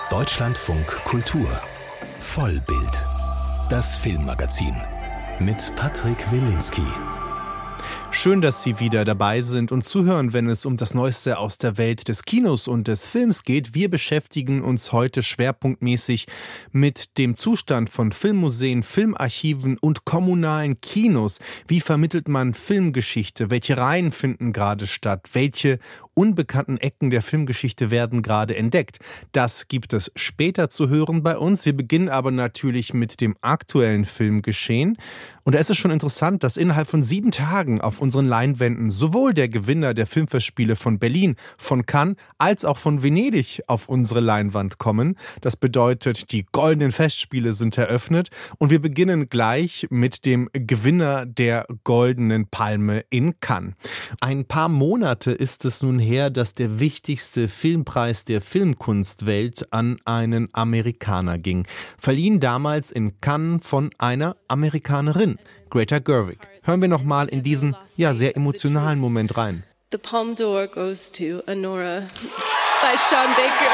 Deutschlandfunk Kultur Vollbild. Das Filmmagazin mit Patrick Wilinski. Schön, dass Sie wieder dabei sind und zuhören, wenn es um das Neueste aus der Welt des Kinos und des Films geht. Wir beschäftigen uns heute schwerpunktmäßig mit dem Zustand von Filmmuseen, Filmarchiven und kommunalen Kinos. Wie vermittelt man Filmgeschichte? Welche Reihen finden gerade statt? Welche unbekannten Ecken der Filmgeschichte werden gerade entdeckt? Das gibt es später zu hören bei uns. Wir beginnen aber natürlich mit dem aktuellen Filmgeschehen. Und da ist es schon interessant, dass innerhalb von 7 Tagen auf unseren Leinwänden sowohl der Gewinner der Filmfestspiele von Berlin, von Cannes, als auch von Venedig auf unsere Leinwand kommen. Das bedeutet, die goldenen Festspiele sind eröffnet und wir beginnen gleich mit dem Gewinner der Goldenen Palme in Cannes. Ein paar Monate ist es nun her, dass der wichtigste Filmpreis der Filmkunstwelt an einen Amerikaner ging. Verliehen damals in Cannes von einer Amerikanerin, Greta Gerwig. Hören wir nochmal in diesen, sehr emotionalen Moment rein. The Palme d'Or goes to Anora by Sean Baker.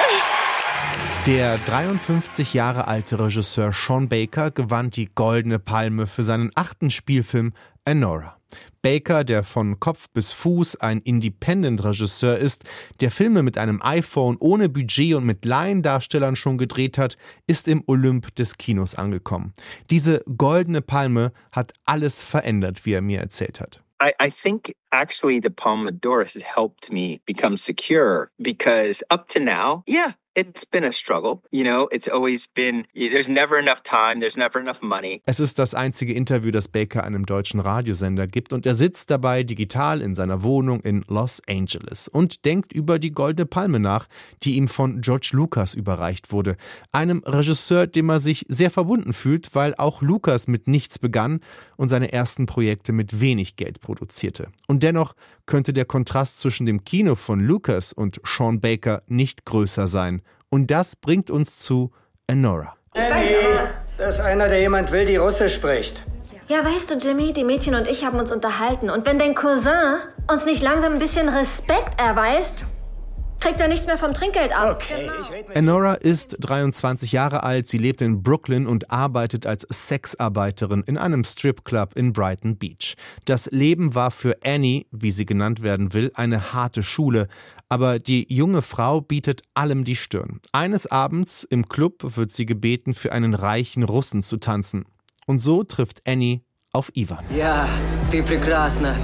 Der 53 Jahre alte Regisseur Sean Baker gewann die Goldene Palme für seinen 8. Spielfilm Anora. Baker, der von Kopf bis Fuß ein Independent-Regisseur ist, der Filme mit einem iPhone ohne Budget und mit Laiendarstellern schon gedreht hat, ist im Olymp des Kinos angekommen. Diese Goldene Palme hat alles verändert, wie er mir erzählt hat. I think actually the Palme d'Or has helped me become secure because up to now, it's been a struggle. You know, it's always been, there's never enough time, there's never enough money. Es ist das einzige Interview, das Baker einem deutschen Radiosender gibt und er sitzt dabei digital in seiner Wohnung in Los Angeles und denkt über die Goldene Palme nach, die ihm von George Lucas überreicht wurde. Einem Regisseur, dem er sich sehr verbunden fühlt, weil auch Lucas mit nichts begann und seine ersten Projekte mit wenig Geld produzierte. Und dennoch könnte der Kontrast zwischen dem Kino von Lucas und Sean Baker nicht größer sein. Und das bringt uns zu Anora. Annie, da ist einer, der jemand will, die Russisch spricht. Ja, weißt du, Jimmy, die Mädchen und ich haben uns unterhalten. Und wenn dein Cousin uns nicht langsam ein bisschen Respekt erweist, kriegt er nichts mehr vom Trinkgeld ab. Okay, Anora ist 23 Jahre alt, sie lebt in Brooklyn und arbeitet als Sexarbeiterin in einem Stripclub in Brighton Beach. Das Leben war für Annie, wie sie genannt werden will, eine harte Schule. Aber die junge Frau bietet allem die Stirn. Eines Abends im Club wird sie gebeten, für einen reichen Russen zu tanzen. Und so trifft Annie auf Ivan. Ja, ты прекрасна.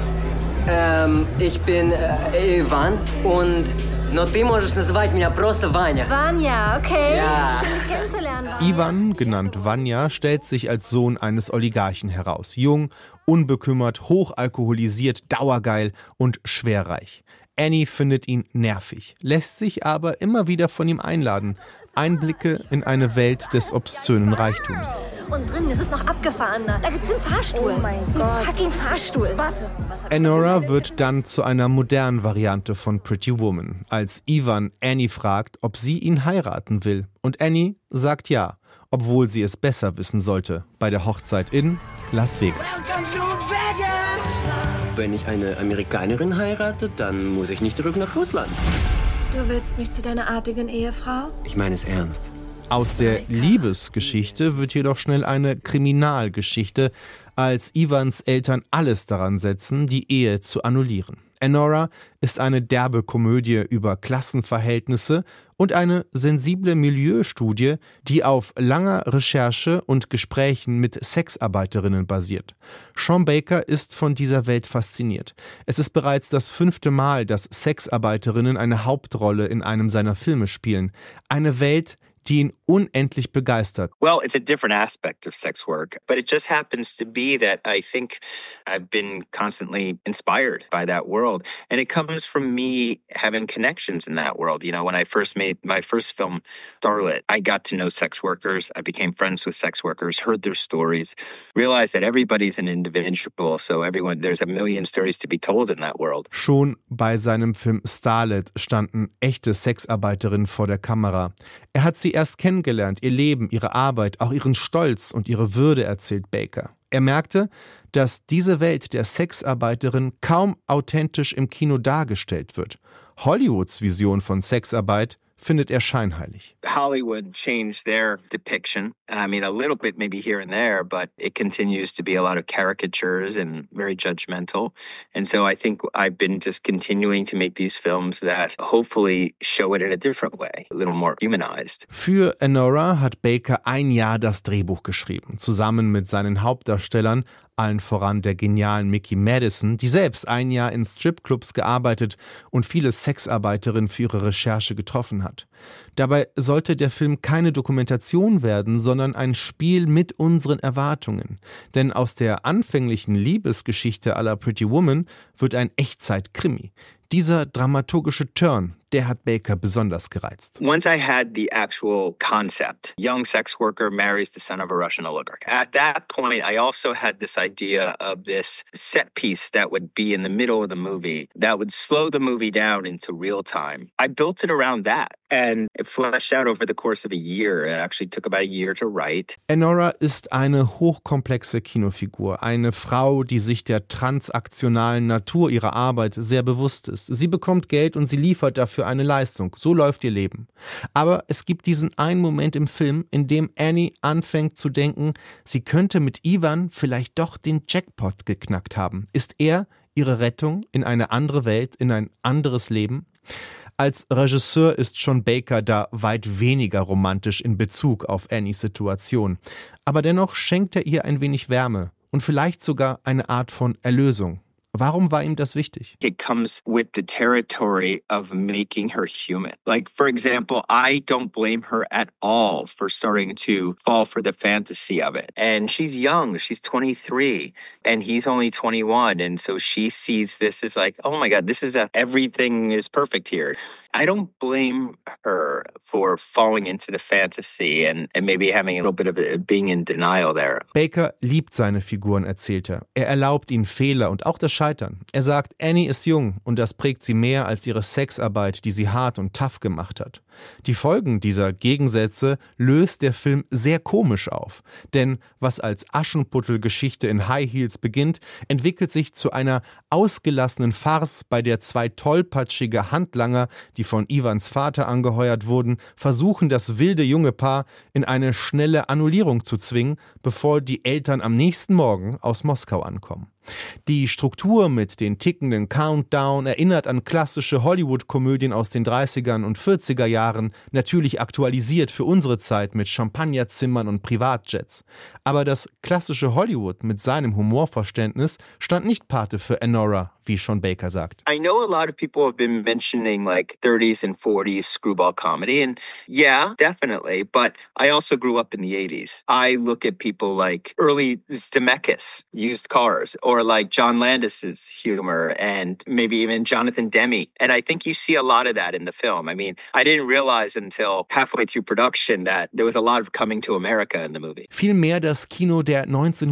Ich bin Ivan und но ты можешь называть меня просто Vanya. Vanya, okay. Ja. Schön, dich kennenzulernen, Vanya. Ivan, genannt Vanya, stellt sich als Sohn eines Oligarchen heraus. Jung, unbekümmert, hochalkoholisiert, dauergeil und schwerreich. Annie findet ihn nervig, lässt sich aber immer wieder von ihm einladen. Einblicke in eine Welt des obszönen Reichtums. Und drinnen ist es noch abgefahrener. Da gibt's einen Fahrstuhl. Oh mein Gott. Einen fucking Fahrstuhl. Warte. Anora wird dann zu einer modernen Variante von Pretty Woman, als Ivan Annie fragt, ob sie ihn heiraten will. Und Annie sagt ja, obwohl sie es besser wissen sollte, bei der Hochzeit in Las Vegas. Wenn ich eine Amerikanerin heirate, dann muss ich nicht zurück nach Russland. Du willst mich zu deiner artigen Ehefrau? Ich meine es ernst. Aus der Liebesgeschichte wird jedoch schnell eine Kriminalgeschichte, als Ivans Eltern alles daran setzen, die Ehe zu annullieren. Anora ist eine derbe Komödie über Klassenverhältnisse und eine sensible Milieustudie, die auf langer Recherche und Gesprächen mit Sexarbeiterinnen basiert. Sean Baker ist von dieser Welt fasziniert. Es ist bereits das 5. Mal, dass Sexarbeiterinnen eine Hauptrolle in einem seiner Filme spielen. Eine Welt, die ihn unendlich begeistert. Well, it's a different aspect of sex work, but it just happens to be that I think I've been constantly inspired by that world. And it comes from me having connections in that world. You know, when I first made my first film, Starlet, I got to know sex workers. I became friends with sex workers, heard their stories, realized that everybody's an individual. So there's a million stories to be told in that world. Schon bei seinem Film Starlet standen echte Sexarbeiterinnen vor der Kamera. Er hat sie erst kennengelernt, ihr Leben, ihre Arbeit, auch ihren Stolz und ihre Würde, erzählt Baker. Er merkte, dass diese Welt der Sexarbeiterin kaum authentisch im Kino dargestellt wird. Hollywoods Vision von Sexarbeit findet er scheinheilig. Hollywood changed their depiction. I mean, a little bit maybe here and there, but it continues to be a lot of caricatures and very judgmental. And so I think I've been just continuing to make these films that hopefully show it in a different way, a little more humanized. Für Anora hat Baker ein Jahr das Drehbuch geschrieben, zusammen mit seinen Hauptdarstellern, allen voran der genialen Mickey Madison, die selbst ein Jahr in Stripclubs gearbeitet und viele Sexarbeiterinnen für ihre Recherche getroffen hat. Dabei sollte der Film keine Dokumentation werden, sondern ein Spiel mit unseren Erwartungen. Denn aus der anfänglichen Liebesgeschichte à la Pretty Woman wird ein Echtzeit-Krimi. Dieser dramaturgische Turn, der hat Baker besonders gereizt. Once I had the actual concept, young sex worker marries the son of a Russian oligarch. At that point, I also had this idea of this set piece that would be in the middle of the movie that would slow the movie down into real time. I built it around that and it fleshed out over the course of a year. It actually took about a year to write. Anora ist eine hochkomplexe Kinofigur, eine Frau, die sich der transaktionalen Natur ihrer Arbeit sehr bewusst ist. Sie bekommt Geld und sie liefert dafür eine Leistung. So läuft ihr Leben. Aber es gibt diesen einen Moment im Film, in dem Annie anfängt zu denken, sie könnte mit Ivan vielleicht doch den Jackpot geknackt haben. Ist er ihre Rettung in eine andere Welt, in ein anderes Leben? Als Regisseur ist Sean Baker da weit weniger romantisch in Bezug auf Annies Situation. Aber dennoch schenkt er ihr ein wenig Wärme und vielleicht sogar eine Art von Erlösung. Warum war ihm das wichtig? It comes with the territory of making her human. Like, for example, I don't blame her at all for starting to fall for the fantasy of it. And she's young, she's 23, and he's only 21. And so she sees this as like, oh my God, everything is perfect here. I don't blame her for falling into the fantasy and maybe having a little bit of being in denial there. Baker liebt seine Figuren, erzählt er. Er erlaubt ihnen Fehler und auch das Scheitern. Er sagt, Annie ist jung und das prägt sie mehr als ihre Sexarbeit, die sie hart und tough gemacht hat. Die Folgen dieser Gegensätze löst der Film sehr komisch auf. Denn was als Aschenputtel-Geschichte in High Heels beginnt, entwickelt sich zu einer ausgelassenen Farce, bei der zwei tollpatschige Handlanger, die von Ivans Vater angeheuert wurden, versuchen, das wilde junge Paar in eine schnelle Annullierung zu zwingen, bevor die Eltern am nächsten Morgen aus Moskau ankommen. Die Struktur mit den tickenden Countdown erinnert an klassische Hollywood-Komödien aus den 30er und 40er Jahren, natürlich aktualisiert für unsere Zeit mit Champagnerzimmern und Privatjets. Aber das klassische Hollywood mit seinem Humorverständnis stand nicht Pate für Anora, wie Sean Baker sagt. I know a lot of people have been mentioning like 30s and 40s screwball comedy, and yeah, definitely, but I also grew up in the 80s. I look at people like early Zemeckis, Used Cars, or like John Landis's humor, and maybe even Jonathan Demme, and I think you see a lot of that in the film. I mean, I didn't realize until halfway through production that there was a lot of coming to America in the movie. Vielmehr das Kino der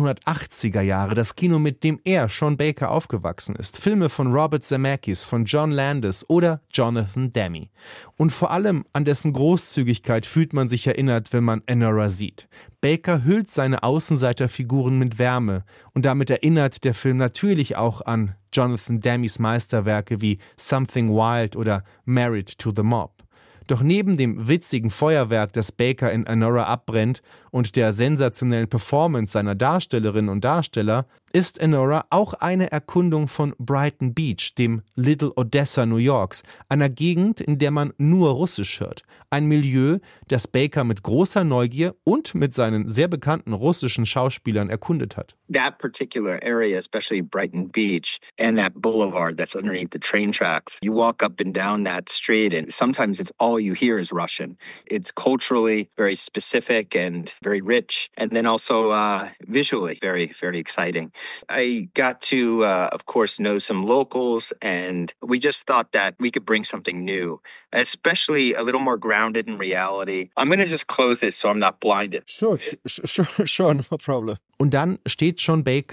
1980er Jahre, das Kino, mit dem er, Sean Baker, aufgewachsen ist. Filme von Robert Zemeckis, von John Landis oder Jonathan Demme. Und vor allem an dessen Großzügigkeit fühlt man sich erinnert, wenn man Anora sieht. Baker hüllt seine Außenseiterfiguren mit Wärme und damit erinnert der Film natürlich auch an Jonathan Demmes Meisterwerke wie Something Wild oder Married to the Mob. Doch neben dem witzigen Feuerwerk, das Baker in Anora abbrennt, und der sensationellen Performance seiner Darstellerinnen und Darsteller, ist Anora auch eine Erkundung von Brighton Beach, dem Little Odessa New Yorks, einer Gegend, in der man nur Russisch hört. Ein Milieu, das Baker mit großer Neugier und mit seinen sehr bekannten russischen Schauspielern erkundet hat. That particular area, especially Brighton Beach and that boulevard that's underneath the train tracks, you walk up and down that street and sometimes it's all you hear is Russian. It's culturally very specific and very rich, and then also visually very, very exciting. I got to, of course, know some locals, and we just thought that we could bring something new, especially a little more grounded in reality. I'm going to just close this so I'm not blinded. Sure, no problem. Und dann steht Sean Baker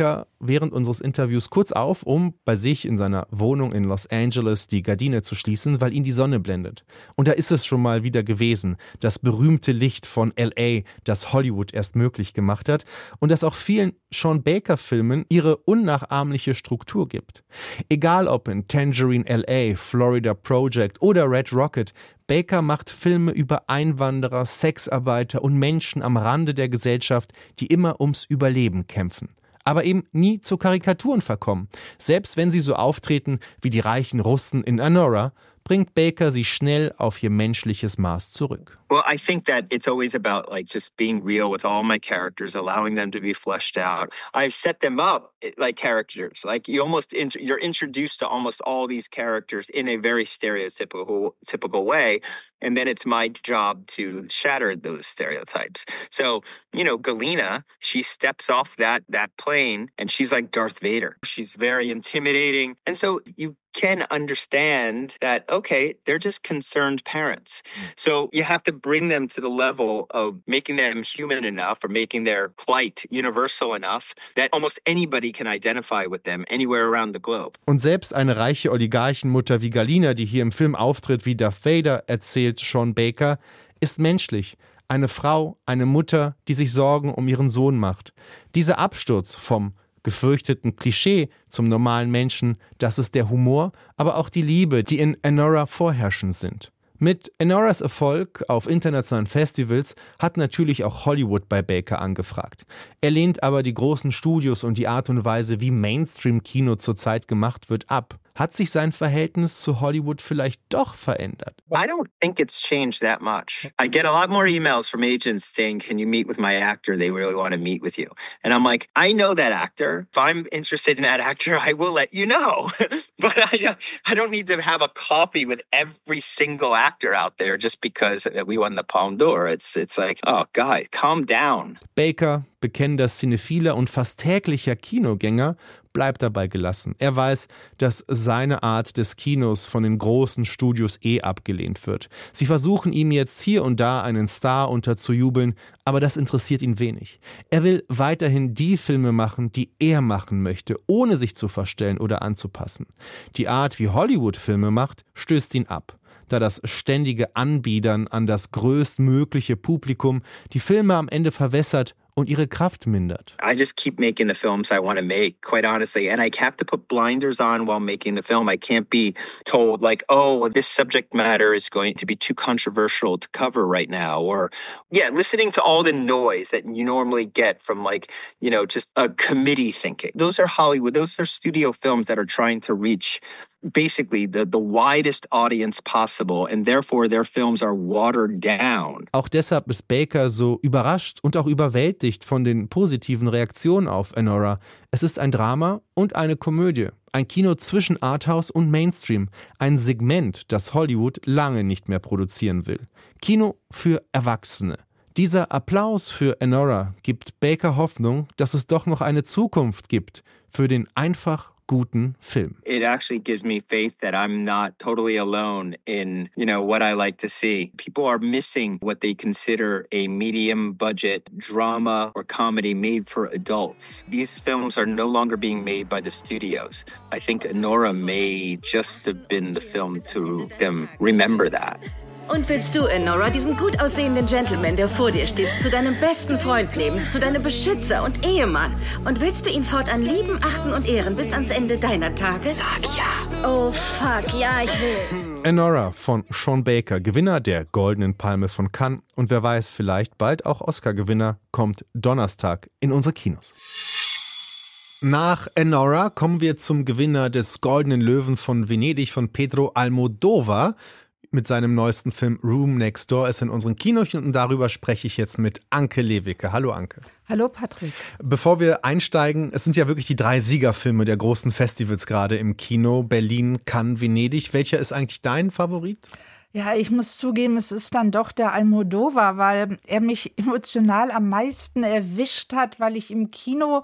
während unseres Interviews kurz auf, um bei sich in seiner Wohnung in Los Angeles die Gardine zu schließen, weil ihn die Sonne blendet. Und da ist es schon mal wieder gewesen, das berühmte Licht von L.A., das Hollywood erst möglich gemacht hat und das auch vielen Sean Baker-Filmen ihre unnachahmliche Struktur gibt. Egal ob in Tangerine L.A., Florida Project oder Red Rocket, Baker macht Filme über Einwanderer, Sexarbeiter und Menschen am Rande der Gesellschaft, die immer ums Überleben kämpfen. Aber eben nie zu Karikaturen verkommen. Selbst wenn sie so auftreten wie die reichen Russen in Anora, bringt Baker sie schnell auf ihr menschliches Maß zurück. Well, I think that it's always about like just being real with all my characters, allowing them to be fleshed out. I've set them up like characters. Like you're introduced to almost all these characters in a very stereotypical way. And then it's my job to shatter those stereotypes. So, Galena, she steps off that plane and she's like Darth Vader. She's very intimidating. And so you can understand that, okay, they're just concerned parents. So you have to bring them to the level of making them human enough or making their plight universal enough that almost anybody can identify with them anywhere around the globe. Und selbst eine reiche Oligarchenmutter wie Galina, die hier im Film auftritt wie Darth Vader, erzählt Sean Baker, ist menschlich. Eine Frau, eine Mutter, die sich Sorgen um ihren Sohn macht. Dieser Absturz vom gefürchteten Klischee zum normalen Menschen, das ist der Humor, aber auch die Liebe, die in Anora vorherrschend sind. Mit Anoras Erfolg auf internationalen Festivals hat natürlich auch Hollywood bei Baker angefragt. Er lehnt aber die großen Studios und die Art und Weise, wie Mainstream-Kino zurzeit gemacht wird, ab. Hat sich sein Verhältnis zu Hollywood vielleicht doch verändert? I don't think it's changed that much. I get a lot more emails from agents saying, can you meet with my actor? They really want to meet with you. And I'm like, I know that actor. If I'm interested in that actor, I will let you know. But I don't need to have a coffee with every single actor out there just because we won the Palme d'Or. It's like, oh, God, calm down. Baker, bekennender Cinephiler und fast täglicher Kinogänger, bleibt dabei gelassen. Er weiß, dass seine Art des Kinos von den großen Studios abgelehnt wird. Sie versuchen ihm jetzt hier und da einen Star unterzujubeln, aber das interessiert ihn wenig. Er will weiterhin die Filme machen, die er machen möchte, ohne sich zu verstellen oder anzupassen. Die Art, wie Hollywood Filme macht, stößt ihn ab, da das ständige Anbiedern an das größtmögliche Publikum die Filme am Ende verwässert und ihre Kraft mindert. I just keep making the films I want to make, quite honestly. And I have to put blinders on while making the film. I can't be told like, oh, this subject matter is going to be too controversial to cover right now. Or, listening to all the noise that you normally get from just a committee thinking. Those are Hollywood. Those are studio films that are trying to reach basically the widest audience possible and therefore their films are watered down. Auch deshalb ist Baker so überrascht und auch überwältigt von den positiven Reaktionen auf Anora. Es ist ein Drama und eine Komödie. Ein Kino zwischen Arthouse und Mainstream. Ein Segment, das Hollywood lange nicht mehr produzieren will. Kino für Erwachsene. Dieser Applaus für Anora gibt Baker Hoffnung, dass es doch noch eine Zukunft gibt für den einfach guten Film. It actually gives me faith that I'm not totally alone in, what I like to see. People are missing what they consider a medium budget drama or comedy made for adults. These films are no longer being made by the studios. I think Anora may just have been the film to them remember that. Und willst du, Anora, diesen gut aussehenden Gentleman, der vor dir steht, zu deinem besten Freund nehmen, zu deinem Beschützer und Ehemann? Und willst du ihn fortan lieben, achten und ehren bis ans Ende deiner Tage? Sag ja. Oh, fuck, ja, ich will. Anora von Sean Baker, Gewinner der Goldenen Palme von Cannes und wer weiß, vielleicht bald auch Oscar-Gewinner, kommt Donnerstag in unsere Kinos. Nach Anora kommen wir zum Gewinner des Goldenen Löwen von Venedig, von Pedro Almodóvar. Mit seinem neuesten Film Room Next Door ist in unseren Kinos und darüber spreche ich jetzt mit Anke Lewicke. Hallo Anke. Hallo Patrick. Bevor wir einsteigen, es sind ja wirklich die 3 Siegerfilme der großen Festivals gerade im Kino, Berlin, Cannes, Venedig. Welcher ist eigentlich dein Favorit? Ja, ich muss zugeben, es ist dann doch der Almodóvar, weil er mich emotional am meisten erwischt hat, weil ich im Kino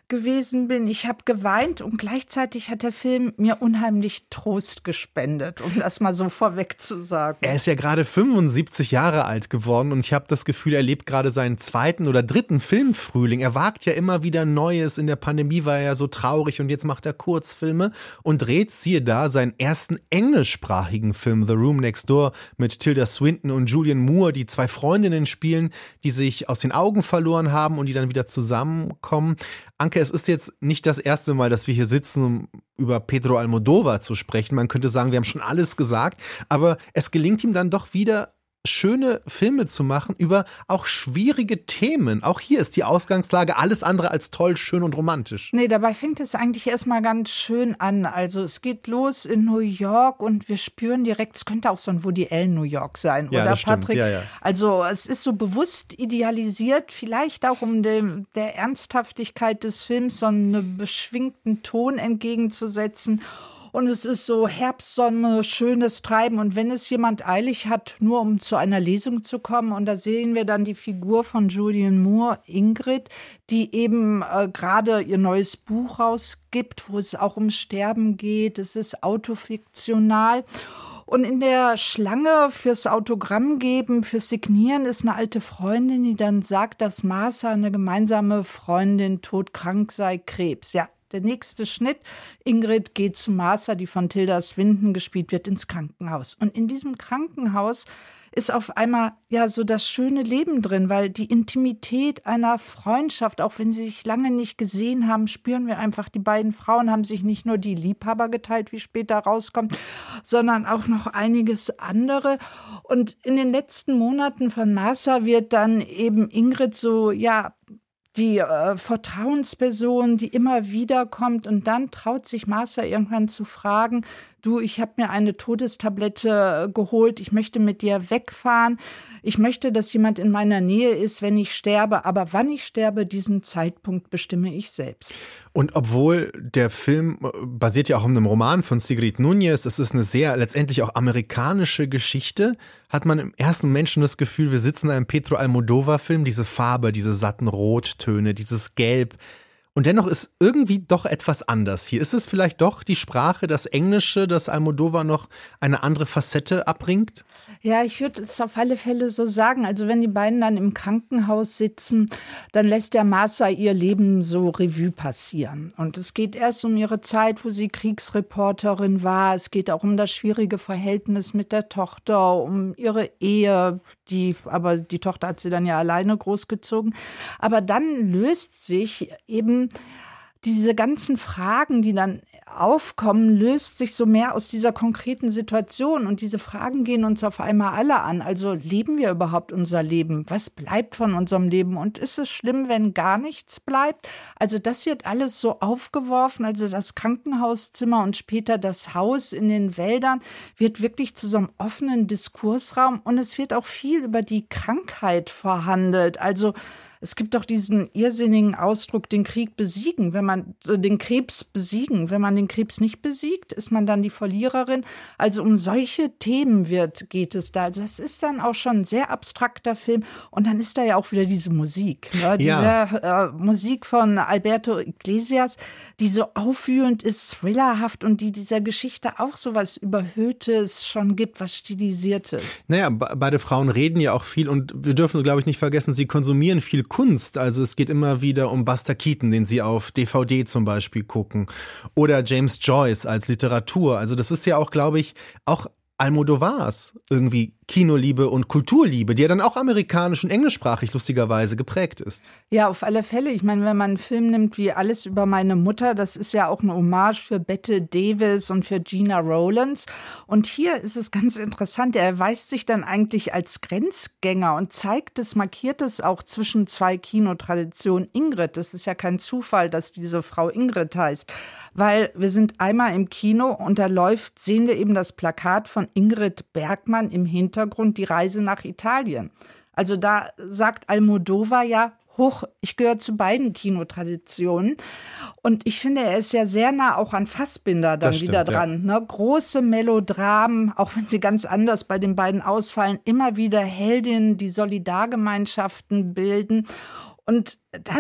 gewesen bin. Ich habe geweint und gleichzeitig hat der Film mir unheimlich Trost gespendet, um das mal so vorweg zu sagen. Er ist ja gerade 75 Jahre alt geworden und ich habe das Gefühl, er lebt gerade seinen 2. oder 3. Filmfrühling. Er wagt ja immer wieder Neues. In der Pandemie war er ja so traurig und jetzt macht er Kurzfilme und dreht, siehe da, seinen ersten englischsprachigen Film The Room Next Door mit Tilda Swinton und Julianne Moore, die 2 Freundinnen spielen, die sich aus den Augen verloren haben und die dann wieder zusammenkommen. Anke, es ist jetzt nicht das erste Mal, dass wir hier sitzen, um über Pedro Almodóvar zu sprechen. Man könnte sagen, wir haben schon alles gesagt, aber es gelingt ihm dann doch wieder, schöne Filme zu machen über auch schwierige Themen. Auch hier ist die Ausgangslage alles andere als toll, schön und romantisch. Nee, dabei fängt es eigentlich erstmal ganz schön an. Also es geht los in New York und wir spüren direkt, es könnte auch so ein Woody Allen New York sein, ja, oder das stimmt. Patrick? Ja. Also es ist so bewusst idealisiert, vielleicht auch um der Ernsthaftigkeit des Films so einen beschwingten Ton entgegenzusetzen. Und es ist so Herbstsonne, schönes Treiben. Und wenn es jemand eilig hat, nur um zu einer Lesung zu kommen, und da sehen wir dann die Figur von Julianne Moore, Ingrid, die eben gerade ihr neues Buch rausgibt, wo es auch ums Sterben geht. Es ist autofiktional. Und in der Schlange fürs Autogramm geben, fürs Signieren ist eine alte Freundin, die dann sagt, dass Martha, eine gemeinsame Freundin, todkrank sei, Krebs. Ja. Der nächste Schnitt, Ingrid geht zu Martha, die von Tilda Swinton gespielt wird, ins Krankenhaus. Und in diesem Krankenhaus ist auf einmal ja so das schöne Leben drin, weil die Intimität einer Freundschaft, auch wenn sie sich lange nicht gesehen haben, spüren wir einfach, die beiden Frauen haben sich nicht nur die Liebhaber geteilt, wie später rauskommt, sondern auch noch einiges andere. Und in den letzten Monaten von Martha wird dann eben Ingrid so, ja, die Vertrauensperson, die immer wieder kommt, und dann traut sich Martha irgendwann zu fragen, du, ich habe mir eine Todestablette geholt, ich möchte mit dir wegfahren, ich möchte, dass jemand in meiner Nähe ist, wenn ich sterbe, aber wann ich sterbe, diesen Zeitpunkt bestimme ich selbst. Und obwohl der Film basiert ja auch auf einem Roman von Sigrid Núñez, es ist eine sehr letztendlich auch amerikanische Geschichte, hat man im ersten Moment schon das Gefühl, wir sitzen in einem Pedro Almodóvar-Film, diese Farbe, diese satten Rottöne, dieses Gelb. Und dennoch ist irgendwie doch etwas anders hier. Ist es vielleicht doch die Sprache, das Englische, das Almodóvar noch eine andere Facette abbringt? Ja, ich würde es auf alle Fälle so sagen. Also wenn die beiden dann im Krankenhaus sitzen, dann lässt der Martha ihr Leben so Revue passieren. Und es geht erst um ihre Zeit, wo sie Kriegsreporterin war. Es geht auch um das schwierige Verhältnis mit der Tochter, um ihre Ehe. Aber die Tochter hat sie dann ja alleine großgezogen. Aber dann löst sich eben diese ganzen Fragen, die dann aufkommen, löst sich so mehr aus dieser konkreten Situation. Und diese Fragen gehen uns auf einmal alle an. Also leben wir überhaupt unser Leben? Was bleibt von unserem Leben? Und ist es schlimm, wenn gar nichts bleibt? Also das wird alles so aufgeworfen. Also das Krankenhauszimmer und später das Haus in den Wäldern wird wirklich zu so einem offenen Diskursraum. Und es wird auch viel über die Krankheit verhandelt. Also es gibt doch diesen irrsinnigen Ausdruck, den Krieg besiegen, den Krebs besiegen. Wenn man den Krebs nicht besiegt, ist man dann die Verliererin. Also um solche Themen geht es da. Also es ist dann auch schon ein sehr abstrakter Film. Und dann ist da ja auch wieder diese Musik. Ne? Diese Musik von Alberto Iglesias, die so aufwühlend ist, thrillerhaft und die dieser Geschichte auch so was Überhöhtes schon gibt, was Stilisiertes. Naja, beide Frauen reden ja auch viel und wir dürfen, glaube ich, nicht vergessen, sie konsumieren viel Kunst. Also es geht immer wieder um Buster Keaton, den sie auf DVD zum Beispiel gucken. Oder James Joyce als Literatur. Also das ist ja auch, glaube ich, auch Almodóvars irgendwie Kinoliebe und Kulturliebe, die ja dann auch amerikanisch und englischsprachig lustigerweise geprägt ist. Ja, auf alle Fälle. Ich meine, wenn man einen Film nimmt wie Alles über meine Mutter, das ist ja auch eine Hommage für Bette Davis und für Gina Rowlands. Und hier ist es ganz interessant, er erweist sich dann eigentlich als Grenzgänger und markiert es auch zwischen zwei Kinotraditionen. Ingrid, das ist ja kein Zufall, dass diese Frau Ingrid heißt, weil wir sind einmal im Kino und sehen wir eben das Plakat von Ingrid Bergman im Hintergrund, die Reise nach Italien. Also da sagt Almodóvar ja, ich gehöre zu beiden Kinotraditionen. Und ich finde, er ist ja sehr nah auch an Fassbinder dann wieder dran. Ja. Ne? Große Melodramen, auch wenn sie ganz anders bei den beiden ausfallen, immer wieder Heldinnen, die Solidargemeinschaften bilden. Und dann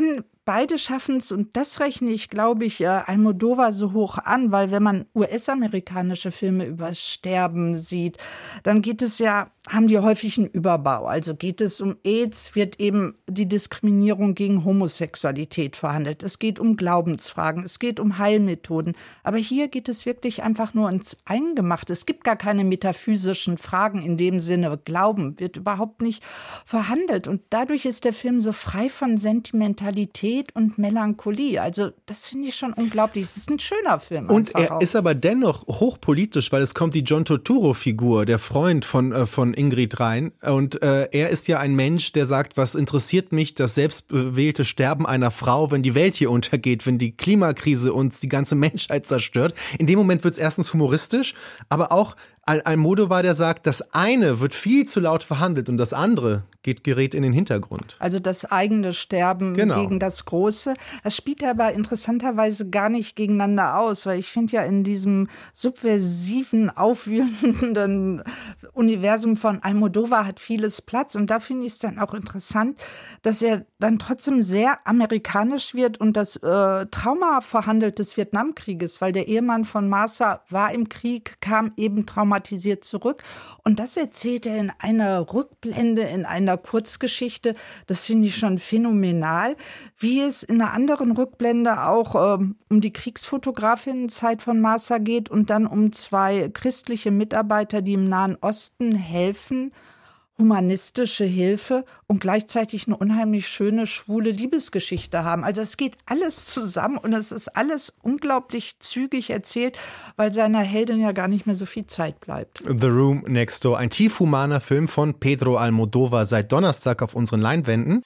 beide schaffen es, und das rechne ich, glaube ich, Almodóvar so hoch an, weil wenn man US-amerikanische Filme über Sterben sieht, dann haben die häufig einen Überbau. Also geht es um AIDS, wird eben die Diskriminierung gegen Homosexualität verhandelt. Es geht um Glaubensfragen, es geht um Heilmethoden. Aber hier geht es wirklich einfach nur ins Eingemachte. Es gibt gar keine metaphysischen Fragen in dem Sinne. Glauben wird überhaupt nicht verhandelt. Und dadurch ist der Film so frei von Sentimentalität und Melancholie. Also das finde ich schon unglaublich. Es ist ein schöner Film. Und er ist aber dennoch hochpolitisch, weil es kommt die John Turturro-Figur, der Freund von Ingrid rein. Und er ist ja ein Mensch, der sagt, was interessiert mich das selbstbewählte Sterben einer Frau, wenn die Welt hier untergeht, wenn die Klimakrise uns die ganze Menschheit zerstört. In dem Moment wird es erstens humoristisch, aber auch Almodóvar, der sagt, das eine wird viel zu laut verhandelt und das andere gerät in den Hintergrund. Also das eigene Sterben gegen das Große. Das spielt aber interessanterweise gar nicht gegeneinander aus, weil ich finde ja in diesem subversiven, aufwühlenden Universum von Almodóvar hat vieles Platz, und da finde ich es dann auch interessant, dass er dann trotzdem sehr amerikanisch wird und das Trauma verhandelt des Vietnamkrieges, weil der Ehemann von Martha war im Krieg, kam eben traumatisiert zurück, und das erzählt er in einer Rückblende, in einer Kurzgeschichte. Das finde ich schon phänomenal, wie es in einer anderen Rückblende auch um die Kriegsfotografinnenzeit von Martha geht und dann um 2 christliche Mitarbeiter, die im Nahen Osten helfen, humanistische Hilfe, und gleichzeitig eine unheimlich schöne, schwule Liebesgeschichte haben. Also es geht alles zusammen und es ist alles unglaublich zügig erzählt, weil seiner Heldin ja gar nicht mehr so viel Zeit bleibt. The Room Next Door, ein tiefhumaner Film von Pedro Almodóvar, seit Donnerstag auf unseren Leinwänden.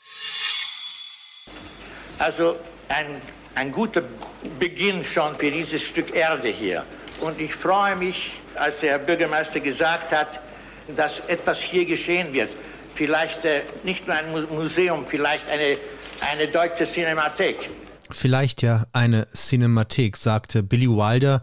Also ein guter Beginn schon für dieses Stück Erde hier. Und ich freue mich, als der Bürgermeister gesagt hat, dass etwas hier geschehen wird. Vielleicht nicht nur ein Museum, vielleicht eine deutsche Cinemathek. Vielleicht ja eine Cinemathek, sagte Billy Wilder.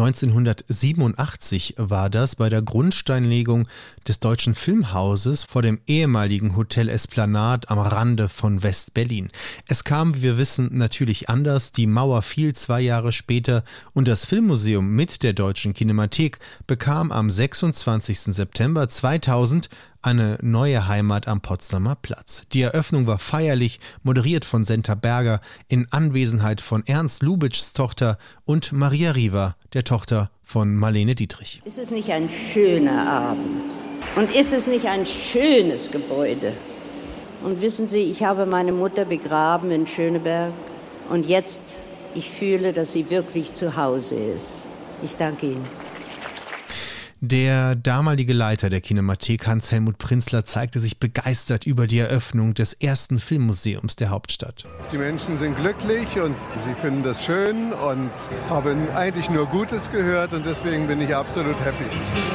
1987 war das bei der Grundsteinlegung des Deutschen Filmhauses vor dem ehemaligen Hotel Esplanade am Rande von West-Berlin. Es kam, wie wir wissen, natürlich anders. Die Mauer fiel 2 Jahre später und das Filmmuseum mit der Deutschen Kinemathek bekam am 26. September 2000 eine neue Heimat am Potsdamer Platz. Die Eröffnung war feierlich, moderiert von Senta Berger, in Anwesenheit von Ernst Lubitschs Tochter und Maria Riva, der Tochter von Marlene Dietrich. Ist es nicht ein schöner Abend? Und ist es nicht ein schönes Gebäude? Und wissen Sie, ich habe meine Mutter begraben in Schöneberg und jetzt, ich fühle, dass sie wirklich zu Hause ist. Ich danke Ihnen. Der damalige Leiter der Kinemathek, Hans-Helmut Prinzler, zeigte sich begeistert über die Eröffnung des ersten Filmmuseums der Hauptstadt. Die Menschen sind glücklich und sie finden das schön und haben eigentlich nur Gutes gehört und deswegen bin ich absolut happy.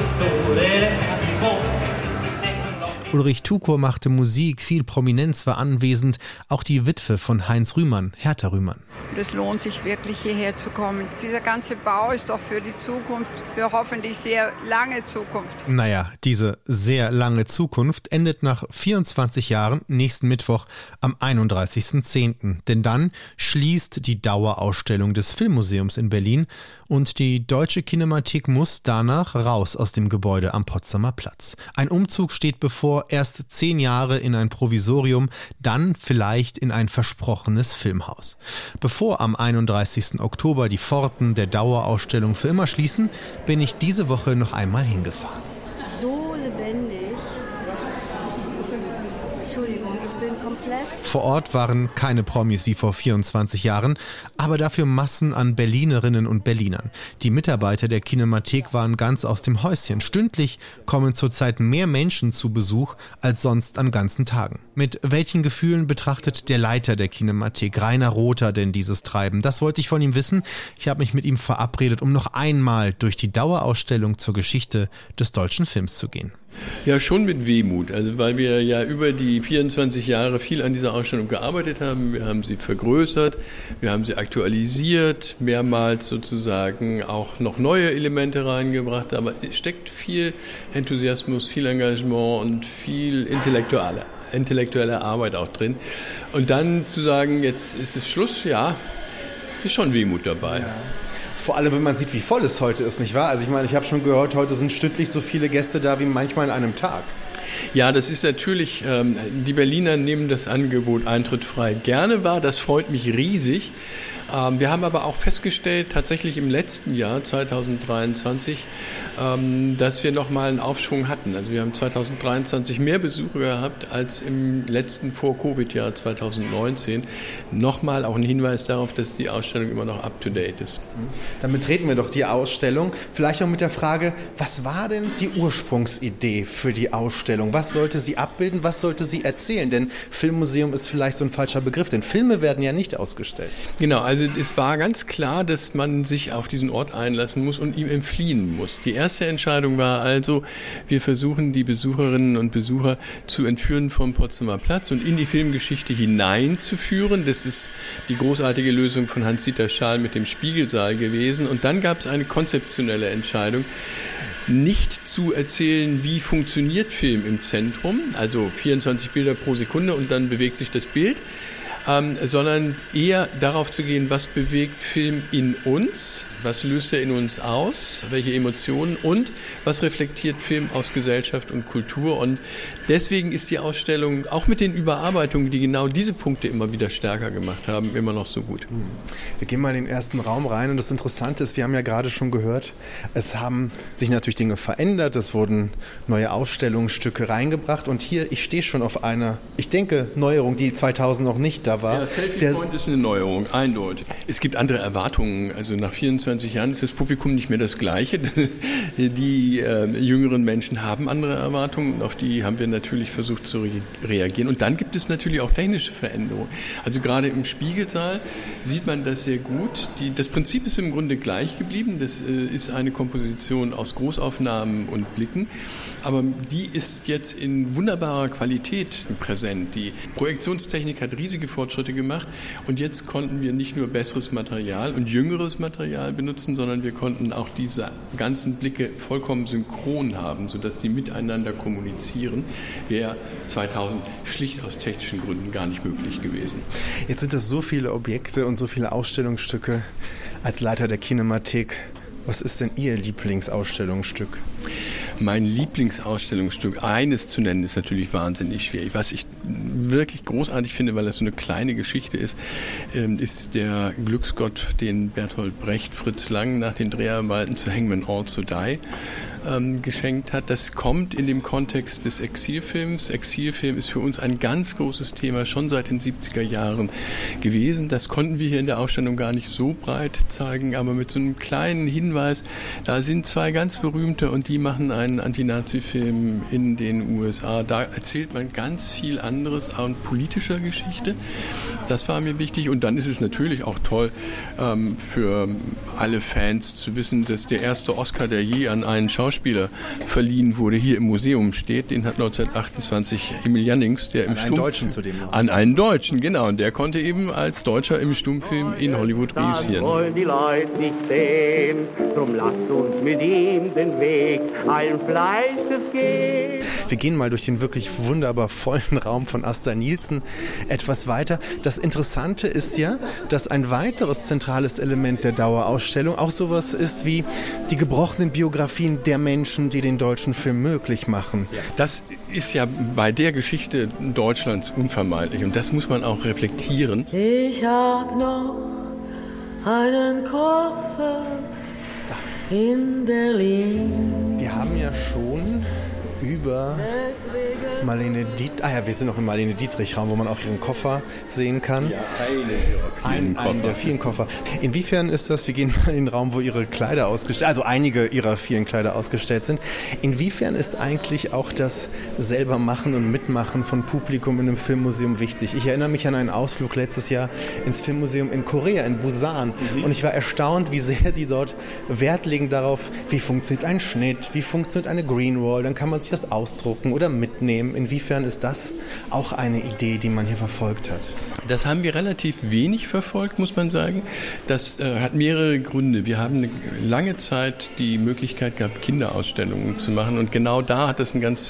Ulrich Tukur machte Musik, viel Prominenz war anwesend, auch die Witwe von Heinz Rühmann, Hertha Rühmann. Es lohnt sich wirklich, hierher zu kommen. Dieser ganze Bau ist doch für die Zukunft, für hoffentlich sehr lange Zukunft. Naja, diese sehr lange Zukunft endet nach 24 Jahren nächsten Mittwoch am 31.10. Denn dann schließt die Dauerausstellung des Filmmuseums in Berlin und die Deutsche Kinemathek muss danach raus aus dem Gebäude am Potsdamer Platz. Ein Umzug steht bevor, erst 10 Jahre in ein Provisorium, dann vielleicht in ein versprochenes Filmhaus. Bevor am 31. Oktober die Pforten der Dauerausstellung für immer schließen, bin ich diese Woche noch einmal hingefahren. So lebendig. Entschuldigung, ich bin komplett... Vor Ort waren keine Promis wie vor 24 Jahren, aber dafür Massen an Berlinerinnen und Berlinern. Die Mitarbeiter der Kinemathek waren ganz aus dem Häuschen. Stündlich kommen zurzeit mehr Menschen zu Besuch als sonst an ganzen Tagen. Mit welchen Gefühlen betrachtet der Leiter der Kinemathek, Rainer Rother, denn dieses Treiben? Das wollte ich von ihm wissen. Ich habe mich mit ihm verabredet, um noch einmal durch die Dauerausstellung zur Geschichte des deutschen Films zu gehen. Ja, schon mit Wehmut, also weil wir ja über die 24 Jahre viel an dieser Ausstellung gearbeitet haben. Wir haben sie vergrößert, wir haben sie aktualisiert, mehrmals sozusagen auch noch neue Elemente reingebracht, aber es steckt viel Enthusiasmus, viel Engagement und viel intellektuelle Arbeit auch drin. Und dann zu sagen, jetzt ist es Schluss, ja, ist schon Wehmut dabei. Ja. Vor allem, wenn man sieht, wie voll es heute ist, nicht wahr? Also ich meine, ich habe schon gehört, heute sind stündlich so viele Gäste da wie manchmal in einem Tag. Ja, das ist natürlich, die Berliner nehmen das Angebot Eintritt frei gerne wahr, das freut mich riesig. Wir haben aber auch festgestellt, tatsächlich im letzten Jahr, 2023, dass wir nochmal einen Aufschwung hatten. Also wir haben 2023 mehr Besucher gehabt als im letzten Vor-Covid-Jahr 2019. Nochmal auch ein Hinweis darauf, dass die Ausstellung immer noch up-to-date ist. Dann betreten wir doch die Ausstellung. Vielleicht auch mit der Frage, was war denn die Ursprungsidee für die Ausstellung? Was sollte sie abbilden? Was sollte sie erzählen? Denn Filmmuseum ist vielleicht so ein falscher Begriff, denn Filme werden ja nicht ausgestellt. Genau, also es war ganz klar, dass man sich auf diesen Ort einlassen muss und ihm entfliehen muss. Die erste Entscheidung war also, wir versuchen die Besucherinnen und Besucher zu entführen vom Potsdamer Platz und in die Filmgeschichte hineinzuführen. Das ist die großartige Lösung von Hans-Dieter Schaal mit dem Spiegelsaal gewesen. Und dann gab es eine konzeptionelle Entscheidung, nicht zu erzählen, wie funktioniert Film im Zentrum, also 24 Bilder pro Sekunde und dann bewegt sich das Bild, sondern eher darauf zu gehen, was bewegt Film in uns, was löst er in uns aus, welche Emotionen und was reflektiert Film aus Gesellschaft und Kultur. Und deswegen ist die Ausstellung, auch mit den Überarbeitungen, die genau diese Punkte immer wieder stärker gemacht haben, immer noch so gut. Wir gehen mal in den ersten Raum rein und das Interessante ist, wir haben ja gerade schon gehört, es haben sich natürlich Dinge verändert, es wurden neue Ausstellungsstücke reingebracht und hier, ich stehe schon auf einer, ich denke, Neuerung, die 2000 noch nicht da war. Ja, Selfie Point ist eine Neuerung, eindeutig. Es gibt andere Erwartungen, also nach 24 Jahren ist das Publikum nicht mehr das gleiche. Die jüngeren Menschen haben andere Erwartungen, auf die haben wir natürlich versucht zu reagieren. Und dann gibt es natürlich auch technische Veränderungen. Also gerade im Spiegelsaal sieht man das sehr gut. Das Prinzip ist im Grunde gleich geblieben. Das ist eine Komposition aus Großaufnahmen und Blicken. Aber die ist jetzt in wunderbarer Qualität präsent. Die Projektionstechnik hat riesige Fortschritte gemacht. Und jetzt konnten wir nicht nur besseres Material und jüngeres Material benutzen, sondern wir konnten auch diese ganzen Blicke vollkommen synchron haben, sodass die miteinander kommunizieren. Wäre 2000 schlicht aus technischen Gründen gar nicht möglich gewesen. Jetzt sind das so viele Objekte und so viele Ausstellungsstücke. Als Leiter der Kinemathek, was ist denn Ihr Lieblingsausstellungsstück? Mein Lieblingsausstellungsstück, eines zu nennen, ist natürlich wahnsinnig schwierig. Was ich wirklich großartig finde, weil das so eine kleine Geschichte ist, ist der Glücksgott, den Bertolt Brecht Fritz Lang nach den Dreharbeiten zu Hangman Also Die geschenkt hat. Das kommt in dem Kontext des Exilfilms. Exilfilm ist für uns ein ganz großes Thema, schon seit den 70er Jahren gewesen. Das konnten wir hier in der Ausstellung gar nicht so breit zeigen, aber mit so einem kleinen Hinweis, da sind zwei ganz berühmte und die machen einen Anti-Nazi-Film in den USA. Da erzählt man ganz viel anderes an politischer Geschichte. Das war mir wichtig und dann ist es natürlich auch toll für alle Fans zu wissen, dass der erste Oscar, der je an einen Schauspieler verliehen wurde, hier im Museum steht. Den hat 1928 Emil Jannings, der im Stummfilm... An einen Deutschen zudem noch. An einen Deutschen, genau. Und der konnte eben als Deutscher im Stummfilm in Hollywood reüssieren. Wollen die Leute nicht sehen, drum lasst uns mit ihm den Weg allen Fleißes gehen. Wir gehen mal durch den wirklich wunderbar vollen Raum von Asta Nielsen etwas weiter. Das Interessante ist ja, dass ein weiteres zentrales Element der Dauerausstellung auch sowas ist wie die gebrochenen Biografien der Menschen, die den deutschen Film möglich machen. Das ist ja bei der Geschichte Deutschlands unvermeidlich und das muss man auch reflektieren. Ich hab noch einen Koffer in Berlin. Wir haben ja schon über Marlene Dietrich, wir sind noch im Marlene Dietrich-Raum, wo man auch ihren Koffer sehen kann. Ja, einen der vielen Koffer. Inwiefern ist das, wir gehen mal in den Raum, wo ihre Kleider ausgestellt, also einige ihrer vielen Kleider ausgestellt sind. Inwiefern ist eigentlich auch das selber Machen und Mitmachen von Publikum in einem Filmmuseum wichtig? Ich erinnere mich an einen Ausflug letztes Jahr ins Filmmuseum in Korea, in Busan. Und ich war erstaunt, wie sehr die dort Wert legen darauf, wie funktioniert ein Schnitt, wie funktioniert eine Greenwall. Dann kann man sich das ausdrucken oder mitnehmen. Inwiefern ist das auch eine Idee, die man hier verfolgt hat? Das haben wir relativ wenig verfolgt, muss man sagen. Das hat mehrere Gründe. Wir haben eine lange Zeit die Möglichkeit gehabt, Kinderausstellungen zu machen und genau da hat das eine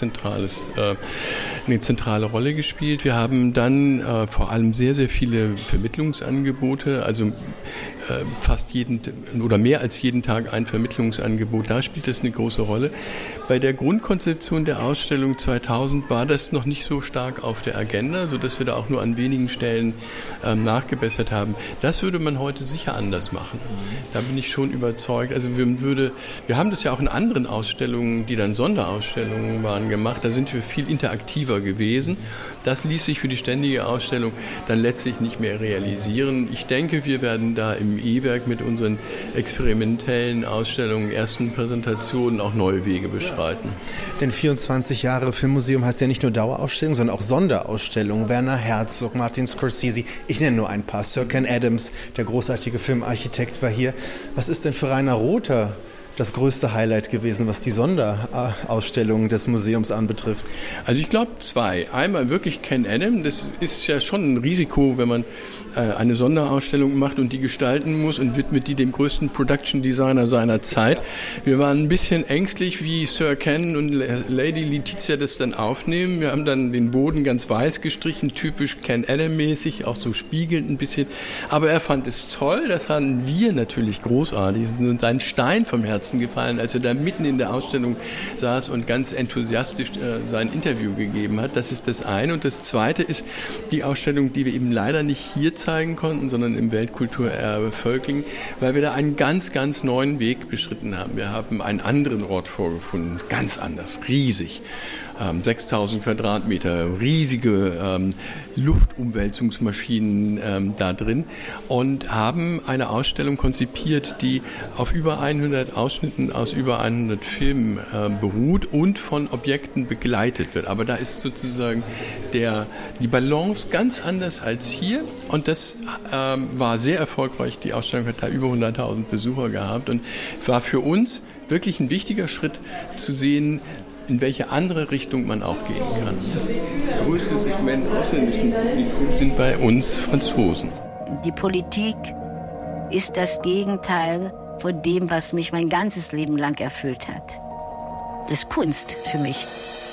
zentrale Rolle gespielt. Wir haben dann vor allem sehr, sehr viele Vermittlungsangebote, also fast jeden oder mehr als jeden Tag ein Vermittlungsangebot. Da spielt das eine große Rolle. Bei der Grundkonzeption der Ausstellung 2000 war das noch nicht so stark auf der Agenda, sodass wir da auch nur an wenigen Stellen nachgebessert haben. Das würde man heute sicher anders machen. Da bin ich schon überzeugt. Also wir haben das ja auch in anderen Ausstellungen, die dann Sonderausstellungen waren, gemacht. Da sind wir viel interaktiver gewesen. Das ließ sich für die ständige Ausstellung dann letztlich nicht mehr realisieren. Ich denke, wir werden da im E-Werk mit unseren experimentellen Ausstellungen, ersten Präsentationen auch neue Wege beschreiten. Denn 24 Jahre Filmmuseum heißt ja nicht nur Dauerausstellung, sondern auch Sonderausstellungen. Werner Herzog, Martin Scorsese, ich nenne nur ein paar. Sir Ken Adams, der großartige Filmarchitekt, war hier. Was ist denn für Rainer Rother das größte Highlight gewesen, was die Sonderausstellungen des Museums anbetrifft? Also ich glaube zwei. Einmal wirklich Ken Adam. Das ist ja schon ein Risiko, wenn man eine Sonderausstellung macht und die gestalten muss und widmet die dem größten Production Designer seiner Zeit. Wir waren ein bisschen ängstlich, wie Sir Ken und Lady Letizia das dann aufnehmen. Wir haben dann den Boden ganz weiß gestrichen, typisch Ken Adam-mäßig, auch so spiegelnd ein bisschen. Aber er fand es toll, das fanden wir natürlich großartig. Es ist uns ein Stein vom Herzen gefallen, als er da mitten in der Ausstellung saß und ganz enthusiastisch sein Interview gegeben hat. Das ist das eine. Und das zweite ist die Ausstellung, die wir eben leider nicht hier zeigen konnten, sondern im Weltkulturerbe Völklingen, weil wir da einen ganz, ganz neuen Weg beschritten haben. Wir haben einen anderen Ort vorgefunden, ganz anders, riesig. 6000 Quadratmeter, riesige Luftumwälzungsmaschinen da drin und haben eine Ausstellung konzipiert, die auf über 100 Ausschnitten aus über 100 Filmen beruht und von Objekten begleitet wird. Aber da ist sozusagen die Balance ganz anders als hier und das war sehr erfolgreich. Die Ausstellung hat da über 100.000 Besucher gehabt und war für uns wirklich ein wichtiger Schritt zu sehen, in welche andere Richtung man auch gehen kann. Das größte Segment ausländischen Publikums sind bei uns Franzosen. Die Politik ist das Gegenteil von dem, was mich mein ganzes Leben lang erfüllt hat. Das ist Kunst für mich.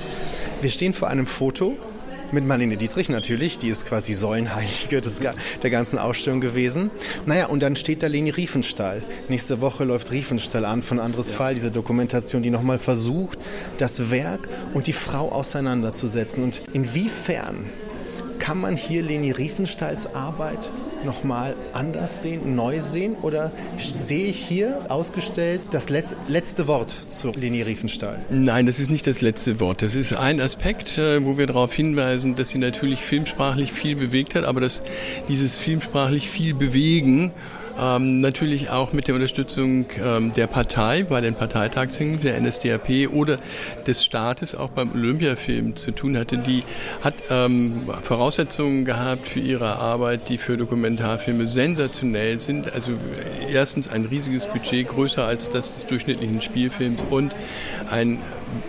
Wir stehen vor einem Foto mit Marlene Dietrich natürlich, die ist quasi Säulenheilige der ganzen Ausstellung gewesen. Naja, und dann steht da Leni Riefenstahl. Nächste Woche läuft Riefenstahl an von Andres Fall, diese Dokumentation, die nochmal versucht, das Werk und die Frau auseinanderzusetzen. Und inwiefern kann man hier Leni Riefenstahls Arbeit nochmal anders sehen, neu sehen? Oder sehe ich hier ausgestellt das letzte Wort zu Leni Riefenstahl? Nein, das ist nicht das letzte Wort. Das ist ein Aspekt, wo wir darauf hinweisen, dass sie natürlich filmsprachlich viel bewegt hat, aber dass dieses filmsprachlich viel bewegen natürlich auch mit der Unterstützung der Partei bei den Parteitagungen der NSDAP oder des Staates auch beim Olympiafilm zu tun hatte. Die hat Voraussetzungen gehabt für ihre Arbeit, die für Dokumentarfilme sensationell sind. Also erstens ein riesiges Budget, größer als das des durchschnittlichen Spielfilms und ein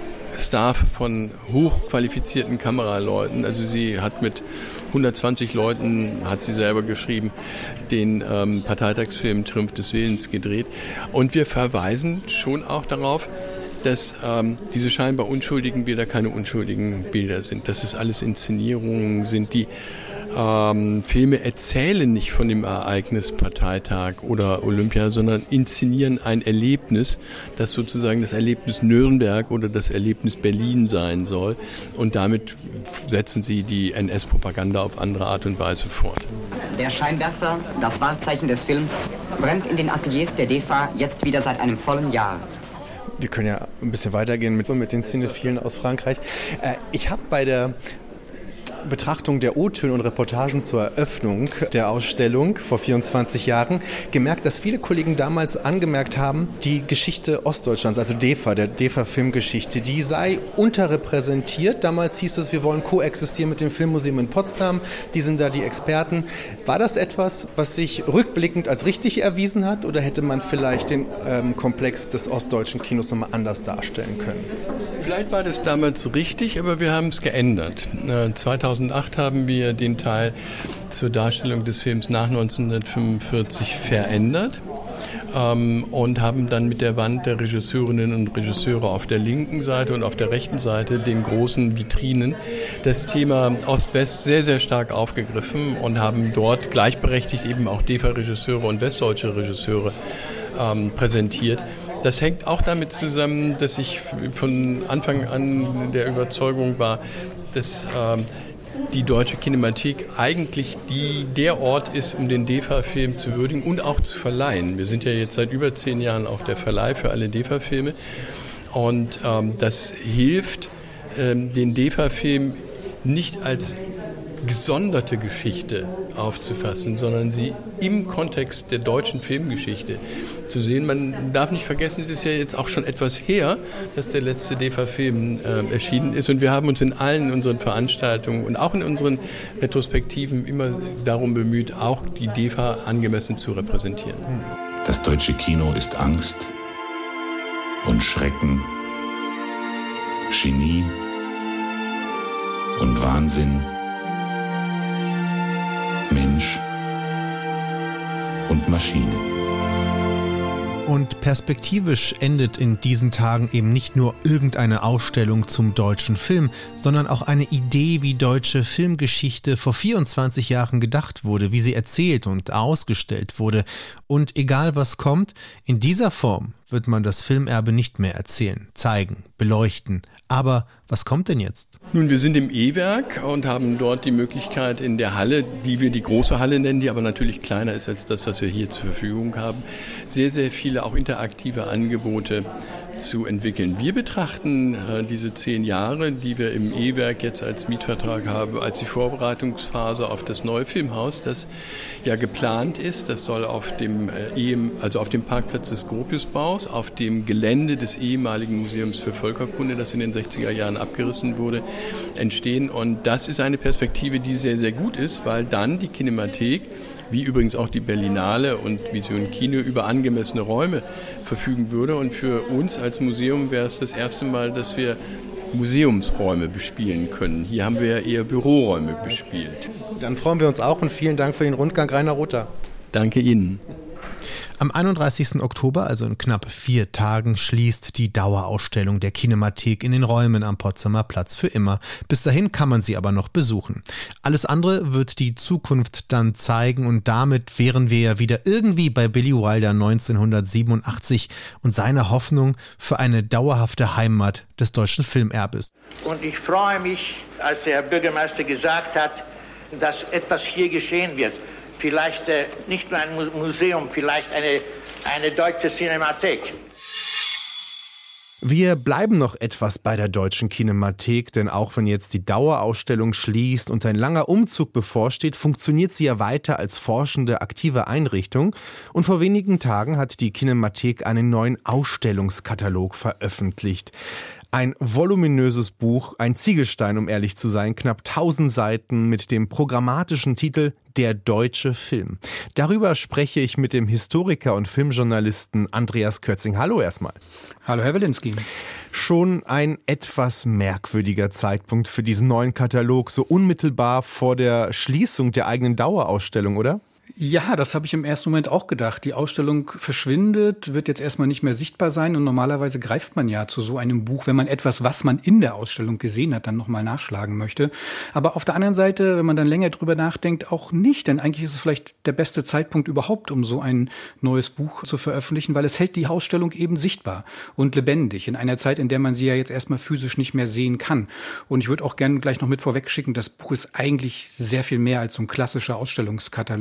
Staff von hochqualifizierten Kameraleuten. Also sie hat mit 120 Leuten, hat sie selber geschrieben, den Parteitagsfilm Triumph des Willens gedreht. Und wir verweisen schon auch darauf, dass diese scheinbar unschuldigen Bilder keine unschuldigen Bilder sind. Dass es alles Inszenierungen sind, die Filme erzählen nicht von dem Ereignis Parteitag oder Olympia, sondern inszenieren ein Erlebnis, das sozusagen das Erlebnis Nürnberg oder das Erlebnis Berlin sein soll. Und damit setzen sie die NS-Propaganda auf andere Art und Weise fort. Der Scheinwerfer, das Wahrzeichen des Films, brennt in den Ateliers der DEFA jetzt wieder seit einem vollen Jahr. Wir können ja ein bisschen weitergehen mit den Cinephilen aus Frankreich. Ich habe bei der Betrachtung der O-Töne und Reportagen zur Eröffnung der Ausstellung vor 24 Jahren gemerkt, dass viele Kollegen damals angemerkt haben, die Geschichte Ostdeutschlands, also DEFA, der DEFA-Filmgeschichte, die sei unterrepräsentiert. Damals hieß es, wir wollen koexistieren mit dem Filmmuseum in Potsdam, die sind da die Experten. War das etwas, was sich rückblickend als richtig erwiesen hat, oder hätte man vielleicht den Komplex des ostdeutschen Kinos nochmal anders darstellen können? Vielleicht war das damals richtig, aber wir haben es geändert. 2008 haben wir den Teil zur Darstellung des Films nach 1945 verändert und haben dann mit der Wand der Regisseurinnen und Regisseure auf der linken Seite und auf der rechten Seite, den großen Vitrinen, das Thema Ost-West sehr, sehr stark aufgegriffen und haben dort gleichberechtigt eben auch DEFA-Regisseure und westdeutsche Regisseure präsentiert. Das hängt auch damit zusammen, dass ich von Anfang an der Überzeugung war, dass die Deutsche Kinemathek eigentlich der Ort ist, um den DEFA-Film zu würdigen und auch zu verleihen. Wir sind ja jetzt seit über 10 Jahren auch der Verleih für alle DEFA-Filme und das hilft, den DEFA-Film nicht als gesonderte Geschichte aufzufassen, sondern sie im Kontext der deutschen Filmgeschichte zu sehen. Man darf nicht vergessen, es ist ja jetzt auch schon etwas her, dass der letzte DEFA-Film erschienen ist, und wir haben uns in allen unseren Veranstaltungen und auch in unseren Retrospektiven immer darum bemüht, auch die DEFA angemessen zu repräsentieren. Das deutsche Kino ist Angst und Schrecken, Genie und Wahnsinn, Mensch und Maschine. Und perspektivisch endet in diesen Tagen eben nicht nur irgendeine Ausstellung zum deutschen Film, sondern auch eine Idee, wie deutsche Filmgeschichte vor 24 Jahren gedacht wurde, wie sie erzählt und ausgestellt wurde. Und egal was kommt, in dieser Form wird man das Filmerbe nicht mehr erzählen, zeigen, beleuchten. Aber was kommt denn jetzt? Nun, wir sind im E-Werk und haben dort die Möglichkeit, in der Halle, die wir die große Halle nennen, die aber natürlich kleiner ist als das, was wir hier zur Verfügung haben, sehr, sehr viele auch interaktive Angebote zu entwickeln. Wir betrachten diese 10 Jahre, die wir im E-Werk jetzt als Mietvertrag haben, als die Vorbereitungsphase auf das neue Filmhaus, das ja geplant ist. Das soll auf dem auf dem Parkplatz des Gropiusbaus, auf dem Gelände des ehemaligen Museums für Völkerkunde, das in den 60er Jahren abgerissen wurde, entstehen. Und das ist eine Perspektive, die sehr, sehr gut ist, weil dann die Kinemathek, wie übrigens auch die Berlinale und Vision Kino, über angemessene Räume verfügen würde. Und für uns als Museum wäre es das erste Mal, dass wir Museumsräume bespielen können. Hier haben wir ja eher Büroräume bespielt. Dann freuen wir uns auch und vielen Dank für den Rundgang, Rainer Rother. Danke Ihnen. Am 31. Oktober, also in knapp 4 Tagen, schließt die Dauerausstellung der Kinemathek in den Räumen am Potsdamer Platz für immer. Bis dahin kann man sie aber noch besuchen. Alles andere wird die Zukunft dann zeigen, und damit wären wir ja wieder irgendwie bei Billy Wilder 1987 und seiner Hoffnung für eine dauerhafte Heimat des deutschen Filmerbes. Und ich freue mich, als der Herr Bürgermeister gesagt hat, dass etwas hier geschehen wird. Vielleicht nicht nur ein Museum, vielleicht eine deutsche Cinemathek. Wir bleiben noch etwas bei der Deutschen Kinemathek, denn auch wenn jetzt die Dauerausstellung schließt und ein langer Umzug bevorsteht, funktioniert sie ja weiter als forschende, aktive Einrichtung. Und vor wenigen Tagen hat die Kinemathek einen neuen Ausstellungskatalog veröffentlicht. Ein voluminöses Buch, ein Ziegelstein, um ehrlich zu sein, knapp 1000 Seiten mit dem programmatischen Titel Der deutsche Film. Darüber spreche ich mit dem Historiker und Filmjournalisten Andreas Kötzing. Hallo erstmal. Hallo Herr Wilinski. Schon ein etwas merkwürdiger Zeitpunkt für diesen neuen Katalog, so unmittelbar vor der Schließung der eigenen Dauerausstellung, oder? Ja, das habe ich im ersten Moment auch gedacht. Die Ausstellung verschwindet, wird jetzt erstmal nicht mehr sichtbar sein, und normalerweise greift man ja zu so einem Buch, wenn man etwas, was man in der Ausstellung gesehen hat, dann nochmal nachschlagen möchte. Aber auf der anderen Seite, wenn man dann länger drüber nachdenkt, auch nicht, denn eigentlich ist es vielleicht der beste Zeitpunkt überhaupt, um so ein neues Buch zu veröffentlichen, weil es hält die Ausstellung eben sichtbar und lebendig in einer Zeit, in der man sie ja jetzt erstmal physisch nicht mehr sehen kann. Und ich würde auch gerne gleich noch mit vorwegschicken, das Buch ist eigentlich sehr viel mehr als so ein klassischer Ausstellungskatalog. Das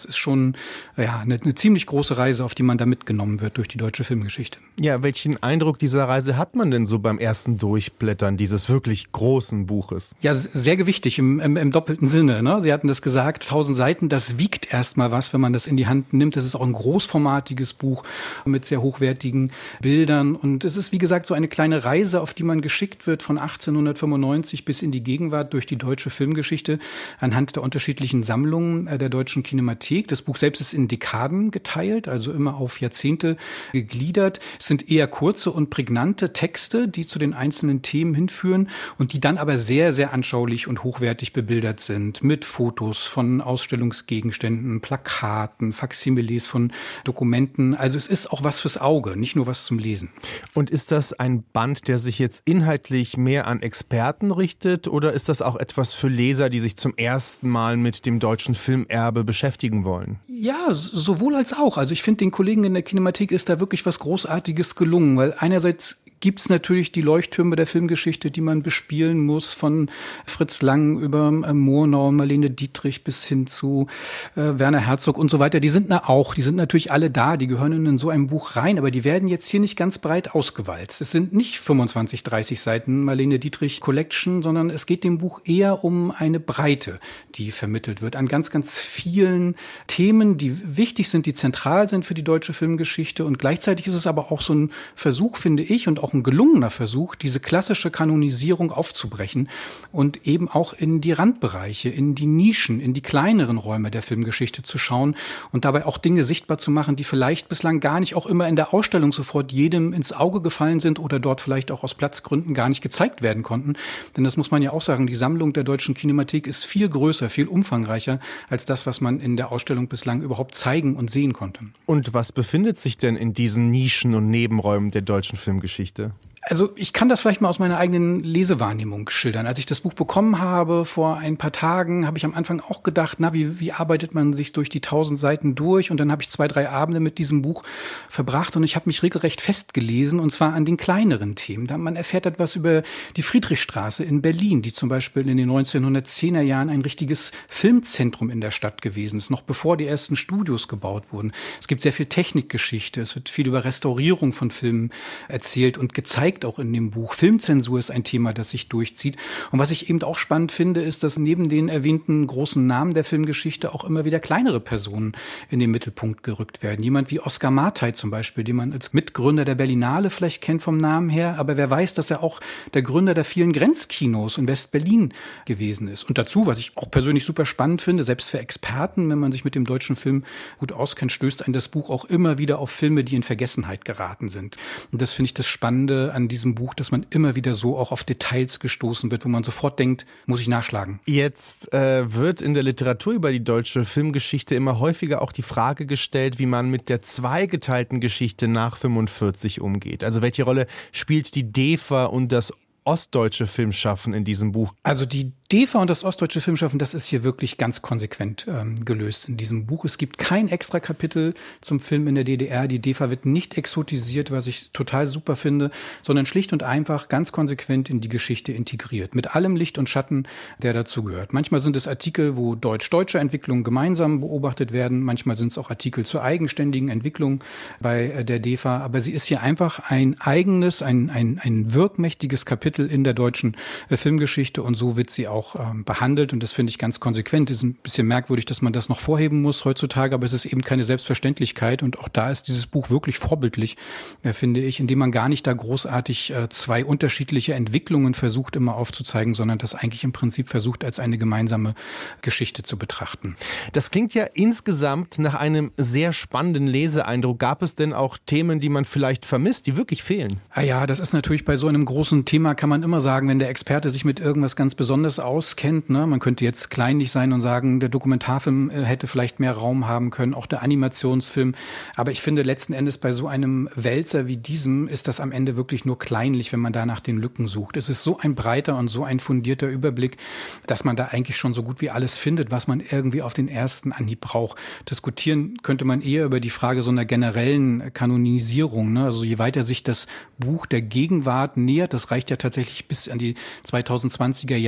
ist schon eine ziemlich große Reise, auf die man da mitgenommen wird durch die deutsche Filmgeschichte. Ja, welchen Eindruck dieser Reise hat man denn so beim ersten Durchblättern dieses wirklich großen Buches? Ja, sehr gewichtig im doppelten Sinne. Ne? Sie hatten das gesagt, 1000 Seiten, das wiegt erstmal was, wenn man das in die Hand nimmt. Das ist auch ein großformatiges Buch mit sehr hochwertigen Bildern. Und es ist, wie gesagt, so eine kleine Reise, auf die man geschickt wird von 1895 bis in die Gegenwart durch die deutsche Filmgeschichte anhand der unterschiedlichen Sammlungen der Deutschen Kinemathek. Das Buch selbst ist in Dekaden geteilt, also immer auf Jahrzehnte gegliedert. Es sind eher kurze und prägnante Texte, die zu den einzelnen Themen hinführen und die dann aber sehr, sehr anschaulich und hochwertig bebildert sind mit Fotos von Ausstellungsgegenständen, Plakaten, Faksimiles von Dokumenten. Also es ist auch was fürs Auge, nicht nur was zum Lesen. Und ist das ein Band, der sich jetzt inhaltlich mehr an Experten richtet oder ist das auch etwas für Leser, die sich zum ersten Mal mit dem deutschen Filmerbe beschäftigen wollen? Ja, sowohl als auch. Also ich finde, den Kollegen in der Kinemathek ist da wirklich was Großartiges gelungen, weil einerseits gibt's natürlich die Leuchttürme der Filmgeschichte, die man bespielen muss, von Fritz Lang über Murnau und Marlene Dietrich bis hin zu Werner Herzog und so weiter. Die sind natürlich alle da, die gehören in so ein Buch rein, aber die werden jetzt hier nicht ganz breit ausgewalzt. Es sind nicht 25, 30 Seiten Marlene Dietrich Collection, sondern es geht dem Buch eher um eine Breite, die vermittelt wird an ganz, ganz vielen Themen, die wichtig sind, die zentral sind für die deutsche Filmgeschichte und gleichzeitig ist es aber auch so ein Versuch, finde ich, und auch ein gelungener Versuch, diese klassische Kanonisierung aufzubrechen und eben auch in die Randbereiche, in die Nischen, in die kleineren Räume der Filmgeschichte zu schauen und dabei auch Dinge sichtbar zu machen, die vielleicht bislang gar nicht auch immer in der Ausstellung sofort jedem ins Auge gefallen sind oder dort vielleicht auch aus Platzgründen gar nicht gezeigt werden konnten. Denn das muss man ja auch sagen, die Sammlung der Deutschen Kinemathek ist viel größer, viel umfangreicher als das, was man in der Ausstellung bislang überhaupt zeigen und sehen konnte. Und was befindet sich denn in diesen Nischen und Nebenräumen der deutschen Filmgeschichte? Also ich kann das vielleicht mal aus meiner eigenen Lesewahrnehmung schildern. Als ich das Buch bekommen habe vor ein paar Tagen, habe ich am Anfang auch gedacht, wie arbeitet man sich durch die 1000 Seiten durch? Und dann habe ich 2, 3 Abende mit diesem Buch verbracht und ich habe mich regelrecht festgelesen und zwar an den kleineren Themen. Man erfährt etwas über die Friedrichstraße in Berlin, die zum Beispiel in den 1910er Jahren ein richtiges Filmzentrum in der Stadt gewesen ist, noch bevor die ersten Studios gebaut wurden. Es gibt sehr viel Technikgeschichte, es wird viel über Restaurierung von Filmen erzählt und gezeigt, auch in dem Buch. Filmzensur ist ein Thema, das sich durchzieht. Und was ich eben auch spannend finde, ist, dass neben den erwähnten großen Namen der Filmgeschichte auch immer wieder kleinere Personen in den Mittelpunkt gerückt werden. Jemand wie Oskar Martey zum Beispiel, den man als Mitgründer der Berlinale vielleicht kennt vom Namen her, aber wer weiß, dass er auch der Gründer der vielen Grenzkinos in West-Berlin gewesen ist. Und dazu, was ich auch persönlich super spannend finde, selbst für Experten, wenn man sich mit dem deutschen Film gut auskennt, stößt ein das Buch auch immer wieder auf Filme, die in Vergessenheit geraten sind. Und das finde ich das Spannende an diesem Buch, dass man immer wieder so auch auf Details gestoßen wird, wo man sofort denkt, muss ich nachschlagen. Jetzt wird in der Literatur über die deutsche Filmgeschichte immer häufiger auch die Frage gestellt, wie man mit der zweigeteilten Geschichte nach 45 umgeht. Also welche Rolle spielt die DEFA und das ostdeutsche Filmschaffen in diesem Buch? Also die DEFA und das ostdeutsche Filmschaffen, das ist hier wirklich ganz konsequent gelöst in diesem Buch. Es gibt kein extra Kapitel zum Film in der DDR. Die DEFA wird nicht exotisiert, was ich total super finde, sondern schlicht und einfach ganz konsequent in die Geschichte integriert. Mit allem Licht und Schatten, der dazugehört. Manchmal sind es Artikel, wo deutsch-deutsche Entwicklungen gemeinsam beobachtet werden. Manchmal sind es auch Artikel zur eigenständigen Entwicklung bei der DEFA. Aber sie ist hier einfach ein eigenes, ein wirkmächtiges Kapitel in der deutschen Filmgeschichte und so wird sie auch behandelt und das finde ich ganz konsequent. Es ist ein bisschen merkwürdig, dass man das noch vorheben muss heutzutage, aber es ist eben keine Selbstverständlichkeit und auch da ist dieses Buch wirklich vorbildlich, finde ich, indem man gar nicht da großartig 2 unterschiedliche Entwicklungen versucht immer aufzuzeigen, sondern das eigentlich im Prinzip versucht als eine gemeinsame Geschichte zu betrachten. Das klingt ja insgesamt nach einem sehr spannenden Leseeindruck. Gab es denn auch Themen, die man vielleicht vermisst, die wirklich fehlen? Ja, das ist natürlich bei so einem großen Thema, kann man immer sagen, wenn der Experte sich mit irgendwas ganz Besonderes auskennt. Ne? Man könnte jetzt kleinlich sein und sagen, der Dokumentarfilm hätte vielleicht mehr Raum haben können, auch der Animationsfilm. Aber ich finde letzten Endes bei so einem Wälzer wie diesem ist das am Ende wirklich nur kleinlich, wenn man da nach den Lücken sucht. Es ist so ein breiter und so ein fundierter Überblick, dass man da eigentlich schon so gut wie alles findet, was man irgendwie auf den ersten Anhieb braucht. Diskutieren könnte man eher über die Frage so einer generellen Kanonisierung. Ne? Also je weiter sich das Buch der Gegenwart nähert, das reicht ja tatsächlich bis an die 2020er Jahre hinein,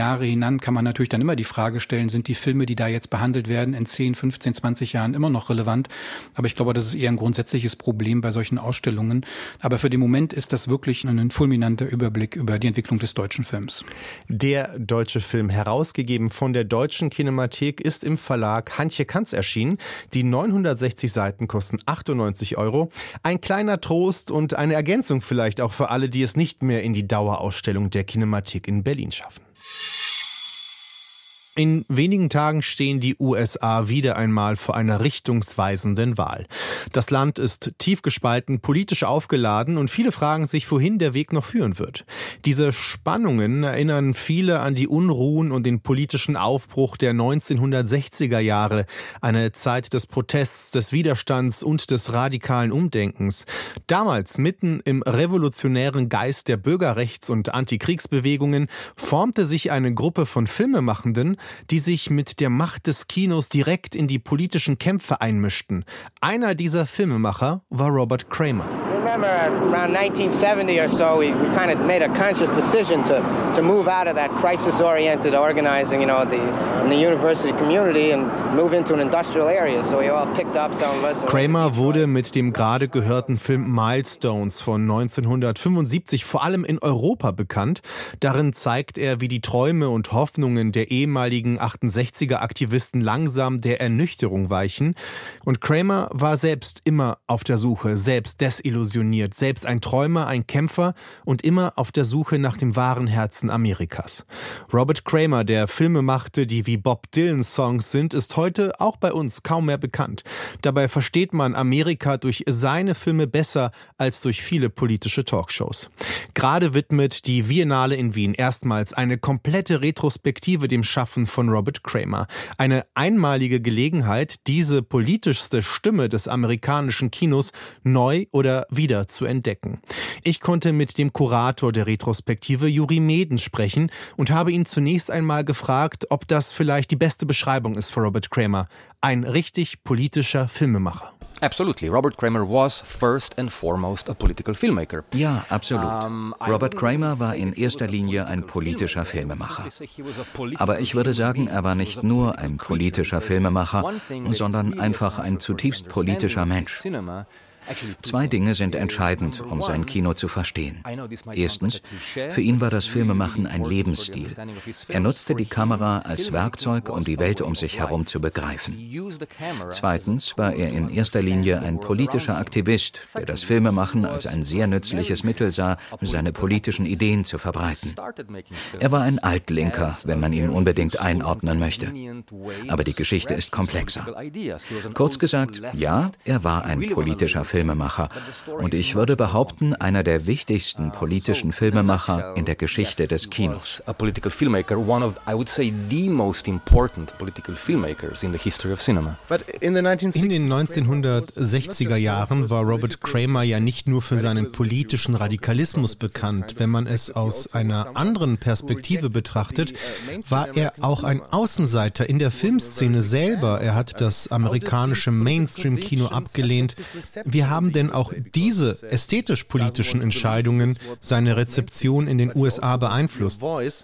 Jahren kann man natürlich dann immer die Frage stellen, sind die Filme, die da jetzt behandelt werden, in 10, 15, 20 Jahren immer noch relevant? Aber ich glaube, das ist eher ein grundsätzliches Problem bei solchen Ausstellungen. Aber für den Moment ist das wirklich ein fulminanter Überblick über die Entwicklung des deutschen Films. Der deutsche Film, herausgegeben von der Deutschen Kinemathek, ist im Verlag Hantje Kanz erschienen. Die 960 Seiten kosten 98 €. Ein kleiner Trost und eine Ergänzung vielleicht auch für alle, die es nicht mehr in die Dauerausstellung der Kinemathek in Berlin schaffen. In wenigen Tagen stehen die USA wieder einmal vor einer richtungsweisenden Wahl. Das Land ist tief gespalten, politisch aufgeladen und viele fragen sich, wohin der Weg noch führen wird. Diese Spannungen erinnern viele an die Unruhen und den politischen Aufbruch der 1960er Jahre, eine Zeit des Protests, des Widerstands und des radikalen Umdenkens. Damals, mitten im revolutionären Geist der Bürgerrechts- und Antikriegsbewegungen, formte sich eine Gruppe von Filmemachenden, die sich mit der Macht des Kinos direkt in die politischen Kämpfe einmischten. Einer dieser Filmemacher war Robert Kramer. Remember, around 1970 or so, we kind of made a conscious decision to move out of that crisis-oriented organizing, in the university community and move into an industrial area. So we all picked up some of us. Kramer wurde mit dem gerade gehörten Film Milestones von 1975 vor allem in Europa bekannt. Darin zeigt er, wie die Träume und Hoffnungen der ehemaligen 68er-Aktivisten langsam der Ernüchterung weichen. Und Kramer war selbst immer auf der Suche, selbst desillusioniert, selbst ein Träumer, ein Kämpfer und immer auf der Suche nach dem wahren Herzen Amerikas. Robert Kramer, der Filme machte, die wie Bob Dylan Songs sind, ist heute auch bei uns kaum mehr bekannt. Dabei versteht man Amerika durch seine Filme besser als durch viele politische Talkshows. Gerade widmet die Biennale in Wien erstmals eine komplette Retrospektive dem Schaffen von Robert Kramer. Eine einmalige Gelegenheit, diese politischste Stimme des amerikanischen Kinos neu oder wieder zu entdecken. Ich konnte mit dem Kurator der Retrospektive, Juri Meden, sprechen und habe ihn zunächst einmal gefragt, ob das vielleicht die beste Beschreibung ist für Robert Kramer. Ein richtig politischer Filmemacher. Absolutely. Robert Kramer was first and foremost a political filmmaker. Ja, absolut. Robert Kramer war in erster Linie ein politischer Filmemacher. Aber ich würde sagen, er war nicht nur ein politischer Filmemacher, sondern einfach ein zutiefst politischer Mensch. Zwei Dinge sind entscheidend, um sein Kino zu verstehen. Erstens, für ihn war das Filmemachen ein Lebensstil. Er nutzte die Kamera als Werkzeug, um die Welt um sich herum zu begreifen. Zweitens war er in erster Linie ein politischer Aktivist, der das Filmemachen als ein sehr nützliches Mittel sah, seine politischen Ideen zu verbreiten. Er war ein Altlinker, wenn man ihn unbedingt einordnen möchte. Aber die Geschichte ist komplexer. Kurz gesagt, ja, er war ein politischer Filmemacher. Und ich würde behaupten, einer der wichtigsten politischen Filmemacher in der Geschichte des Kinos. A political filmmaker, one of, I would say, the most important political filmmakers in the history of cinema. In den 1960er Jahren war Robert Kramer ja nicht nur für seinen politischen Radikalismus bekannt. Wenn man es aus einer anderen Perspektive betrachtet, war er auch ein Außenseiter in der Filmszene selber. Er hat das amerikanische Mainstream-Kino abgelehnt. Wie haben denn auch diese ästhetisch-politischen Entscheidungen seine Rezeption in den USA beeinflusst?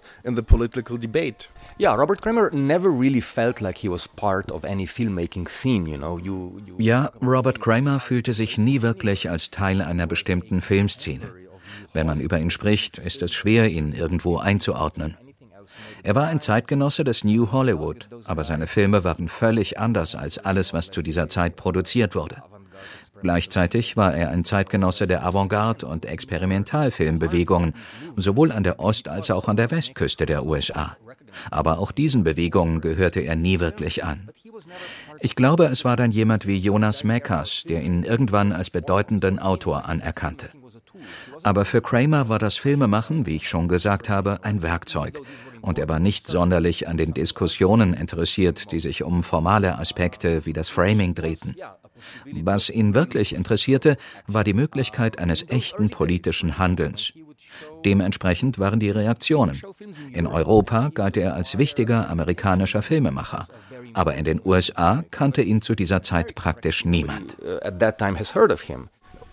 Ja, Robert Kramer never really felt like he was part of any filmmaking scene, you know. Ja, Robert Kramer fühlte sich nie wirklich als Teil einer bestimmten Filmszene. Wenn man über ihn spricht, ist es schwer, ihn irgendwo einzuordnen. Er war ein Zeitgenosse des New Hollywood, aber seine Filme waren völlig anders als alles, was zu dieser Zeit produziert wurde. Gleichzeitig war er ein Zeitgenosse der Avantgarde- und Experimentalfilmbewegungen, sowohl an der Ost- als auch an der Westküste der USA. Aber auch diesen Bewegungen gehörte er nie wirklich an. Ich glaube, es war dann jemand wie Jonas Mekas, der ihn irgendwann als bedeutenden Autor anerkannte. Aber für Kramer war das Filmemachen, wie ich schon gesagt habe, ein Werkzeug. Und er war nicht sonderlich an den Diskussionen interessiert, die sich um formale Aspekte wie das Framing drehten. Was ihn wirklich interessierte, war die Möglichkeit eines echten politischen Handelns. Dementsprechend waren die Reaktionen. In Europa galt er als wichtiger amerikanischer Filmemacher. Aber in den USA kannte ihn zu dieser Zeit praktisch niemand.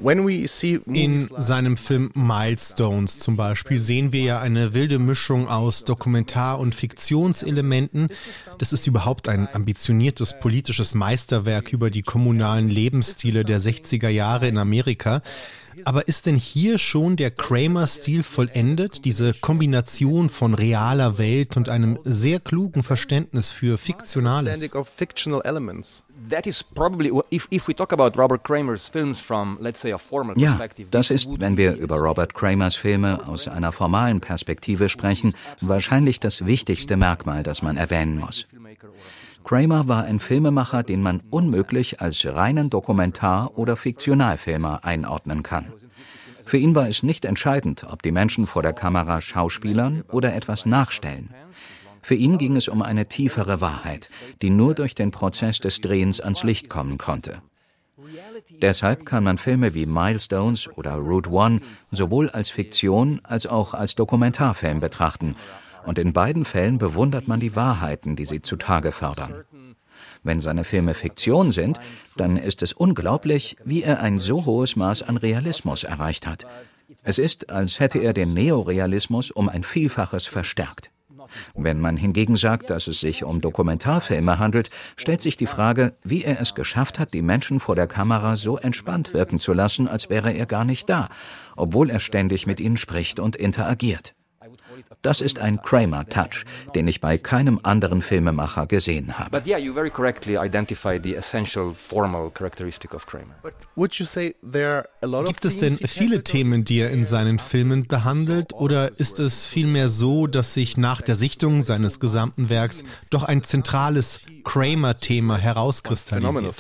In seinem Film Milestones zum Beispiel sehen wir ja eine wilde Mischung aus Dokumentar- und Fiktionselementen. Das ist überhaupt ein ambitioniertes politisches Meisterwerk über die kommunalen Lebensstile der 60er Jahre in Amerika. Aber ist denn hier schon der Kramer-Stil vollendet, diese Kombination von realer Welt und einem sehr klugen Verständnis für Fiktionales? That is probably, if we talk about Robert Kramer's films from, let's say, a formal perspective. Ja, das ist, wenn wir über Robert Kramers Filme aus einer formalen Perspektive sprechen, wahrscheinlich das wichtigste Merkmal, das man erwähnen muss. Kramer war ein Filmemacher, den man unmöglich als reinen Dokumentar- oder Fiktionalfilmer einordnen kann. Für ihn war es nicht entscheidend, ob die Menschen vor der Kamera schauspielern oder etwas nachstellen. Für ihn ging es um eine tiefere Wahrheit, die nur durch den Prozess des Drehens ans Licht kommen konnte. Deshalb kann man Filme wie Milestones oder Route One sowohl als Fiktion als auch als Dokumentarfilm betrachten. Und in beiden Fällen bewundert man die Wahrheiten, die sie zutage fördern. Wenn seine Filme Fiktion sind, dann ist es unglaublich, wie er ein so hohes Maß an Realismus erreicht hat. Es ist, als hätte er den Neorealismus um ein Vielfaches verstärkt. Wenn man hingegen sagt, dass es sich um Dokumentarfilme handelt, stellt sich die Frage, wie er es geschafft hat, die Menschen vor der Kamera so entspannt wirken zu lassen, als wäre er gar nicht da, obwohl er ständig mit ihnen spricht und interagiert. Das ist ein Kramer-Touch, den ich bei keinem anderen Filmemacher gesehen habe. But yeah, you very correctly identified the essential formal characteristic of Kramer. Gibt es denn viele Themen, die er in seinen Filmen behandelt, oder ist es vielmehr so, dass sich nach der Sichtung seines gesamten Werks doch ein zentrales Kramer-Thema herauskristallisiert?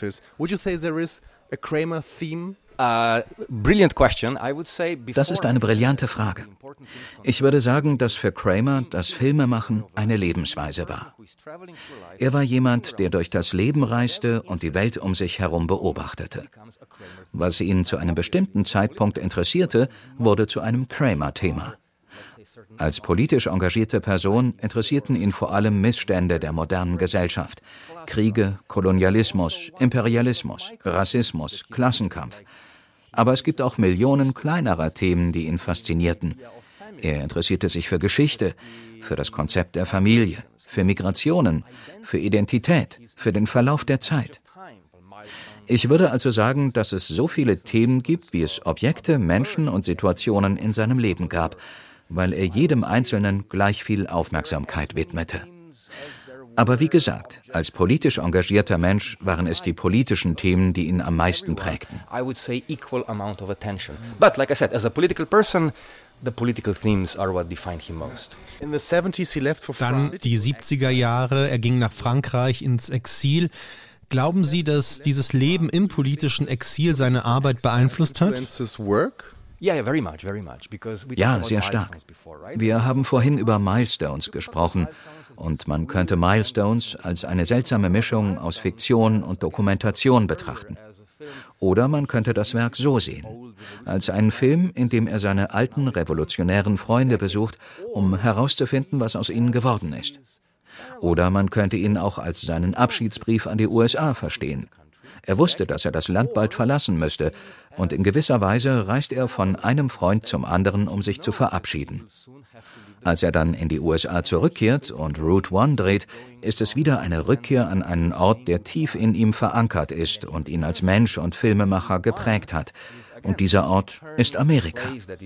Das ist eine brillante Frage. Ich würde sagen, dass für Kramer das Filmemachen eine Lebensweise war. Er war jemand, der durch das Leben reiste und die Welt um sich herum beobachtete. Was ihn zu einem bestimmten Zeitpunkt interessierte, wurde zu einem Kramer-Thema. Als politisch engagierte Person interessierten ihn vor allem Missstände der modernen Gesellschaft: Kriege, Kolonialismus, Imperialismus, Rassismus, Klassenkampf. Aber es gibt auch Millionen kleinerer Themen, die ihn faszinierten. Er interessierte sich für Geschichte, für das Konzept der Familie, für Migrationen, für Identität, für den Verlauf der Zeit. Ich würde also sagen, dass es so viele Themen gibt, wie es Objekte, Menschen und Situationen in seinem Leben gab, weil er jedem Einzelnen gleich viel Aufmerksamkeit widmete. Aber wie gesagt, als politisch engagierter Mensch waren es die politischen Themen, die ihn am meisten prägten. I would say equal amount of attention. But like I said, as a political person, the political themes are what define him most. Dann die 70er Jahre, er ging nach Frankreich ins Exil. Glauben Sie, dass dieses Leben im politischen Exil seine Arbeit beeinflusst hat? Ja, sehr stark. Wir haben vorhin über Milestones gesprochen und man könnte Milestones als eine seltsame Mischung aus Fiktion und Dokumentation betrachten. Oder man könnte das Werk so sehen, als einen Film, in dem er seine alten revolutionären Freunde besucht, um herauszufinden, was aus ihnen geworden ist. Oder man könnte ihn auch als seinen Abschiedsbrief an die USA verstehen. Er wusste, dass er das Land bald verlassen müsste, und in gewisser Weise reist er von einem Freund zum anderen, um sich zu verabschieden. Als er dann in die USA zurückkehrt und Route One dreht, ist es wieder eine Rückkehr an einen Ort, der tief in ihm verankert ist und ihn als Mensch und Filmemacher geprägt hat. Und dieser Ort ist Amerika.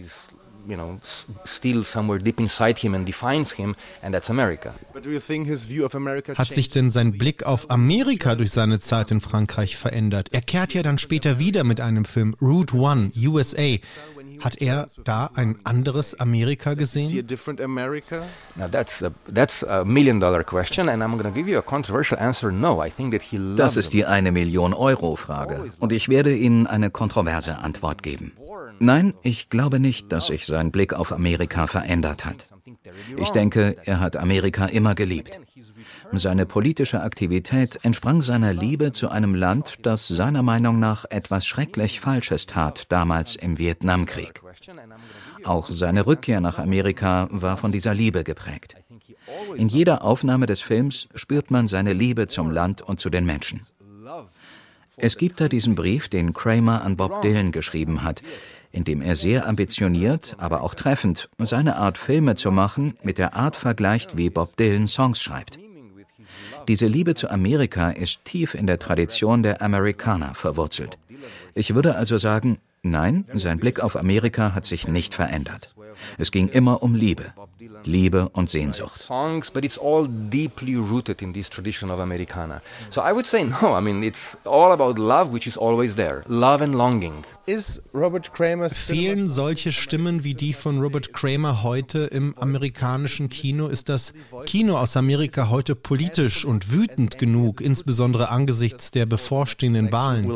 Still somewhere deep inside him and defines him, and that's America. Hat sich denn sein Blick auf Amerika durch seine Zeit in Frankreich verändert? Er kehrt ja dann später wieder mit einem Film, Route One, USA. Hat er da ein anderes Amerika gesehen? Now that's a $1 question, and I'm going to give you a controversial answer. No, I think that he loves. Das ist die $1-Million-Euro-Frage, und ich werde Ihnen eine kontroverse Antwort geben. Nein, ich glaube nicht, dass sich sein Blick auf Amerika verändert hat. Ich denke, er hat Amerika immer geliebt. Seine politische Aktivität entsprang seiner Liebe zu einem Land, das seiner Meinung nach etwas schrecklich Falsches tat, damals im Vietnamkrieg. Auch seine Rückkehr nach Amerika war von dieser Liebe geprägt. In jeder Aufnahme des Films spürt man seine Liebe zum Land und zu den Menschen. Es gibt da diesen Brief, den Kramer an Bob Dylan geschrieben hat, in dem er sehr ambitioniert, aber auch treffend seine Art, Filme zu machen, mit der Art vergleicht, wie Bob Dylan Songs schreibt. Diese Liebe zu Amerika ist tief in der Tradition der Amerikaner verwurzelt. Ich würde also sagen, nein, sein Blick auf Amerika hat sich nicht verändert. Es ging immer um Liebe. Liebe und Sehnsucht. Songs, but it's all deeply rooted in this tradition of Americana. So I would say no, I mean it's all about love, which is always there. Love and longing. Fehlen solche Stimmen wie die von Robert Kramer heute im amerikanischen Kino? Ist das Kino aus Amerika heute politisch und wütend genug, insbesondere angesichts der bevorstehenden Wahlen?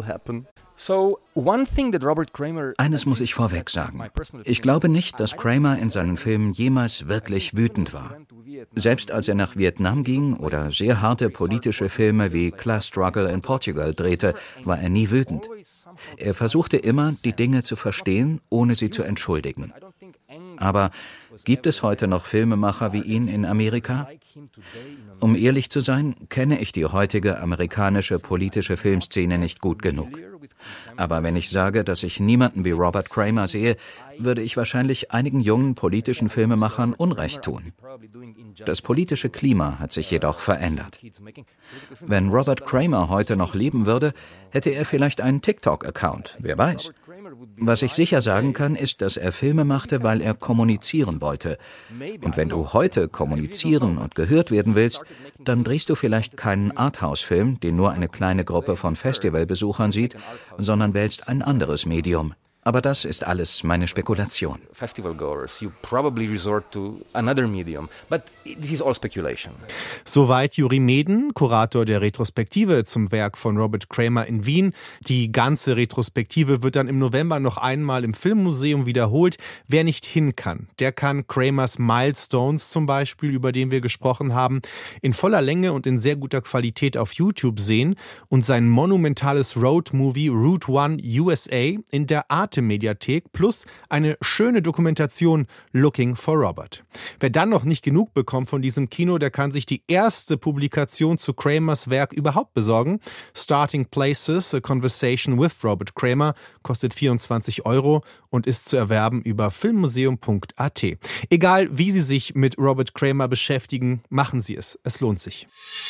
Eines muss ich vorweg sagen. Ich glaube nicht, dass Kramer in seinen Filmen jemals wirklich wütend war. Selbst als er nach Vietnam ging oder sehr harte politische Filme wie Class Struggle in Portugal drehte, war er nie wütend. Er versuchte immer, die Dinge zu verstehen, ohne sie zu entschuldigen. Aber gibt es heute noch Filmemacher wie ihn in Amerika? Um ehrlich zu sein, kenne ich die heutige amerikanische politische Filmszene nicht gut genug. Aber wenn ich sage, dass ich niemanden wie Robert Kramer sehe, würde ich wahrscheinlich einigen jungen politischen Filmemachern Unrecht tun. Das politische Klima hat sich jedoch verändert. Wenn Robert Kramer heute noch leben würde, hätte er vielleicht einen TikTok-Account, wer weiß. Was ich sicher sagen kann, ist, dass er Filme machte, weil er kommunizieren wollte. Und wenn du heute kommunizieren und gehört werden willst, dann drehst du vielleicht keinen Arthouse-Film, den nur eine kleine Gruppe von Festivalbesuchern sieht, sondern wählst ein anderes Medium. Aber das ist alles meine Spekulation. Festivalgoers, you probably resort to another medium, but it is all speculation. Soweit Juri Meden, Kurator der Retrospektive zum Werk von Robert Kramer in Wien. Die ganze Retrospektive wird dann im November noch einmal im Filmmuseum wiederholt. Wer nicht hin kann, der kann Kramers Milestones zum Beispiel, über den wir gesprochen haben, in voller Länge und in sehr guter Qualität auf YouTube sehen und sein monumentales Road-Movie Route One USA in der Arte-Mediathek plus eine schöne Dokumentation Looking for Robert. Wer dann noch nicht genug bekommt von diesem Kino, der kann sich die erste Publikation zu Kramers Werk überhaupt besorgen. Starting Places, A Conversation with Robert Kramer, kostet 24 € und ist zu erwerben über filmmuseum.at. Egal, wie Sie sich mit Robert Kramer beschäftigen, machen Sie es. Es lohnt sich.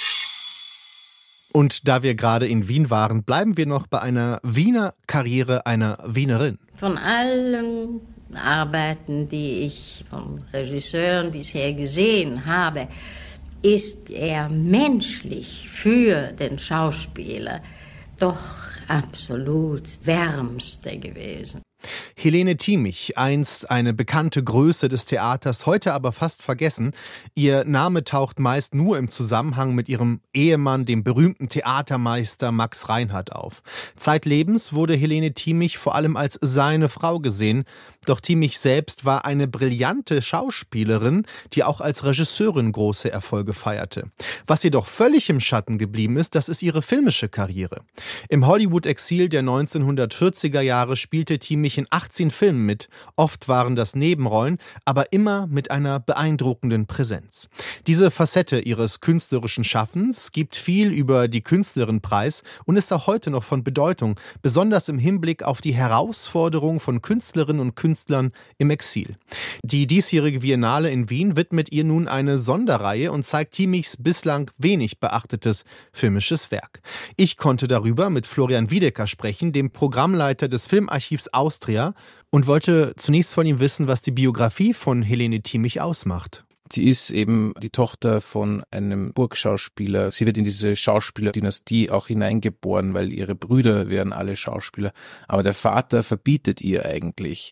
Und da wir gerade in Wien waren, bleiben wir noch bei einer Wiener Karriere einer Wienerin. Von allen Arbeiten, die ich von Regisseuren bisher gesehen habe, ist er menschlich für den Schauspieler doch absolut wärmste gewesen. Helene Thimig, einst eine bekannte Größe des Theaters, heute aber fast vergessen. Ihr Name taucht meist nur im Zusammenhang mit ihrem Ehemann, dem berühmten Theatermeister Max Reinhardt, auf. Zeitlebens wurde Helene Thimig vor allem als seine Frau gesehen. Doch Thimig selbst war eine brillante Schauspielerin, die auch als Regisseurin große Erfolge feierte. Was jedoch völlig im Schatten geblieben ist, das ist ihre filmische Karriere. Im Hollywood-Exil der 1940er Jahre spielte Thimig in 18 Filmen mit. Oft waren das Nebenrollen, aber immer mit einer beeindruckenden Präsenz. Diese Facette ihres künstlerischen Schaffens gibt viel über die Künstlerin preis und ist auch heute noch von Bedeutung, besonders im Hinblick auf die Herausforderung von Künstlerinnen und Künstlern im Exil. Die diesjährige Biennale in Wien widmet ihr nun eine Sonderreihe und zeigt Thimigs bislang wenig beachtetes filmisches Werk. Ich konnte darüber mit Florian Wiedeker sprechen, dem Programmleiter des Filmarchivs Austria, und wollte zunächst von ihm wissen, was die Biografie von Helene Thimig ausmacht. Sie ist eben die Tochter von einem Burgschauspieler. Sie wird in diese Schauspielerdynastie auch hineingeboren, weil ihre Brüder wären alle Schauspieler. Aber der Vater verbietet ihr eigentlich,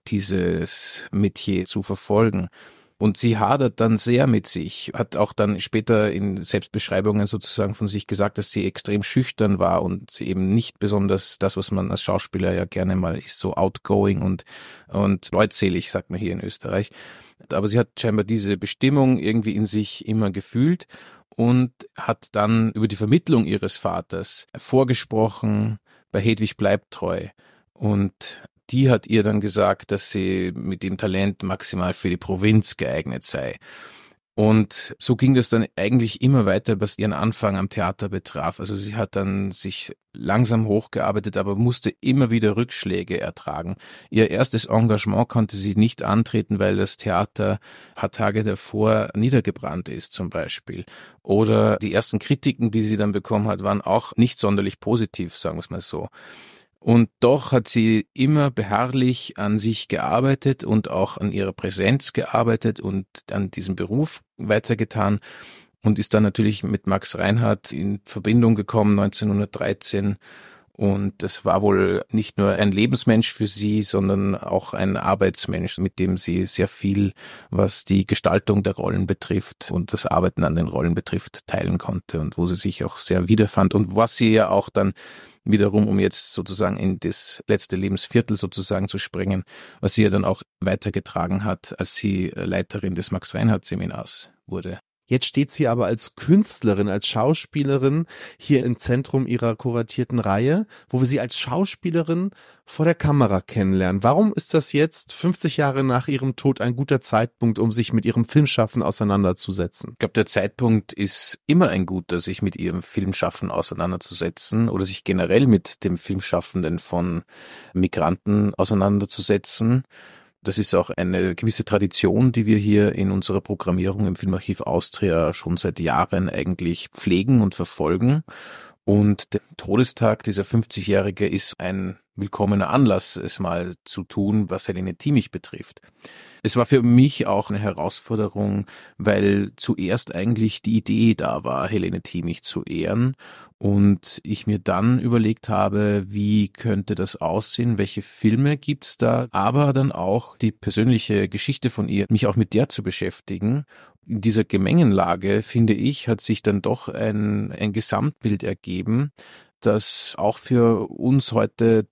dieses Metier zu verfolgen. Und sie hadert dann sehr mit sich, hat auch dann später in Selbstbeschreibungen sozusagen von sich gesagt, dass sie extrem schüchtern war und sie eben nicht besonders das, was man als Schauspieler ja gerne mal ist, so outgoing und leutselig, sagt man hier in Österreich. Aber sie hat scheinbar diese Bestimmung irgendwie in sich immer gefühlt und hat dann über die Vermittlung ihres Vaters vorgesprochen bei Hedwig bleibt treu. Und die hat ihr dann gesagt, dass sie mit dem Talent maximal für die Provinz geeignet sei. Und so ging das dann eigentlich immer weiter, was ihren Anfang am Theater betraf. Also sie hat dann sich langsam hochgearbeitet, aber musste immer wieder Rückschläge ertragen. Ihr erstes Engagement konnte sie nicht antreten, weil das Theater ein paar Tage davor niedergebrannt ist zum Beispiel. Oder die ersten Kritiken, die sie dann bekommen hat, waren auch nicht sonderlich positiv, sagen wir es mal so. Und doch hat sie immer beharrlich an sich gearbeitet und auch an ihrer Präsenz gearbeitet und an diesem Beruf weitergetan und ist dann natürlich mit Max Reinhardt in Verbindung gekommen 1913. Und das war wohl nicht nur ein Lebensmensch für sie, sondern auch ein Arbeitsmensch, mit dem sie sehr viel, was die Gestaltung der Rollen betrifft und das Arbeiten an den Rollen betrifft, teilen konnte und wo sie sich auch sehr wiederfand und was sie ja auch dann wiederum, um jetzt sozusagen in das letzte Lebensviertel sozusagen zu springen, was sie ja dann auch weitergetragen hat, als sie Leiterin des Max-Reinhardt-Seminars wurde. Jetzt steht sie aber als Künstlerin, als Schauspielerin hier im Zentrum ihrer kuratierten Reihe, wo wir sie als Schauspielerin vor der Kamera kennenlernen. Warum ist das jetzt, 50 Jahre nach ihrem Tod, ein guter Zeitpunkt, um sich mit ihrem Filmschaffen auseinanderzusetzen? Ich glaube, der Zeitpunkt ist immer ein guter, sich mit ihrem Filmschaffen auseinanderzusetzen oder sich generell mit dem Filmschaffenden von Migranten auseinanderzusetzen. Das ist auch eine gewisse Tradition, die wir hier in unserer Programmierung im Filmarchiv Austria schon seit Jahren eigentlich pflegen und verfolgen. Und der Todestag dieser 50-Jährige ist ein willkommener Anlass, es mal zu tun, was Helene Thimig betrifft. Es war für mich auch eine Herausforderung, weil zuerst eigentlich die Idee da war, Helene Thimig zu ehren und ich mir dann überlegt habe, wie könnte das aussehen, welche Filme gibt's da, aber dann auch die persönliche Geschichte von ihr, mich auch mit der zu beschäftigen. In dieser Gemengenlage, finde ich, hat sich dann doch ein Gesamtbild ergeben, das auch für uns heute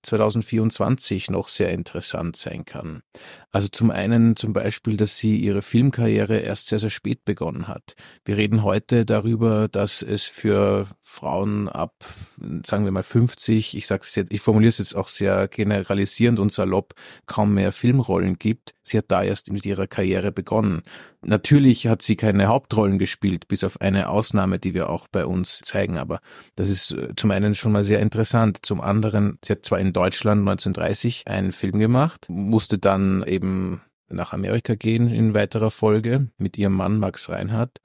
2024 noch sehr interessant sein kann. Also zum einen zum Beispiel, dass sie ihre Filmkarriere erst sehr, sehr spät begonnen hat. Wir reden heute darüber, dass es für Frauen ab, sagen wir mal 50, ich formuliere es jetzt auch sehr generalisierend und salopp, kaum mehr Filmrollen gibt. Sie hat da erst mit ihrer Karriere begonnen. Natürlich hat sie keine Hauptrollen gespielt, bis auf eine Ausnahme, die wir auch bei uns zeigen, aber das ist zum einen schon mal sehr interessant. Zum anderen, sie hat zwar in Deutschland 1930 einen Film gemacht, musste dann eben nach Amerika gehen in weiterer Folge mit ihrem Mann Max Reinhardt.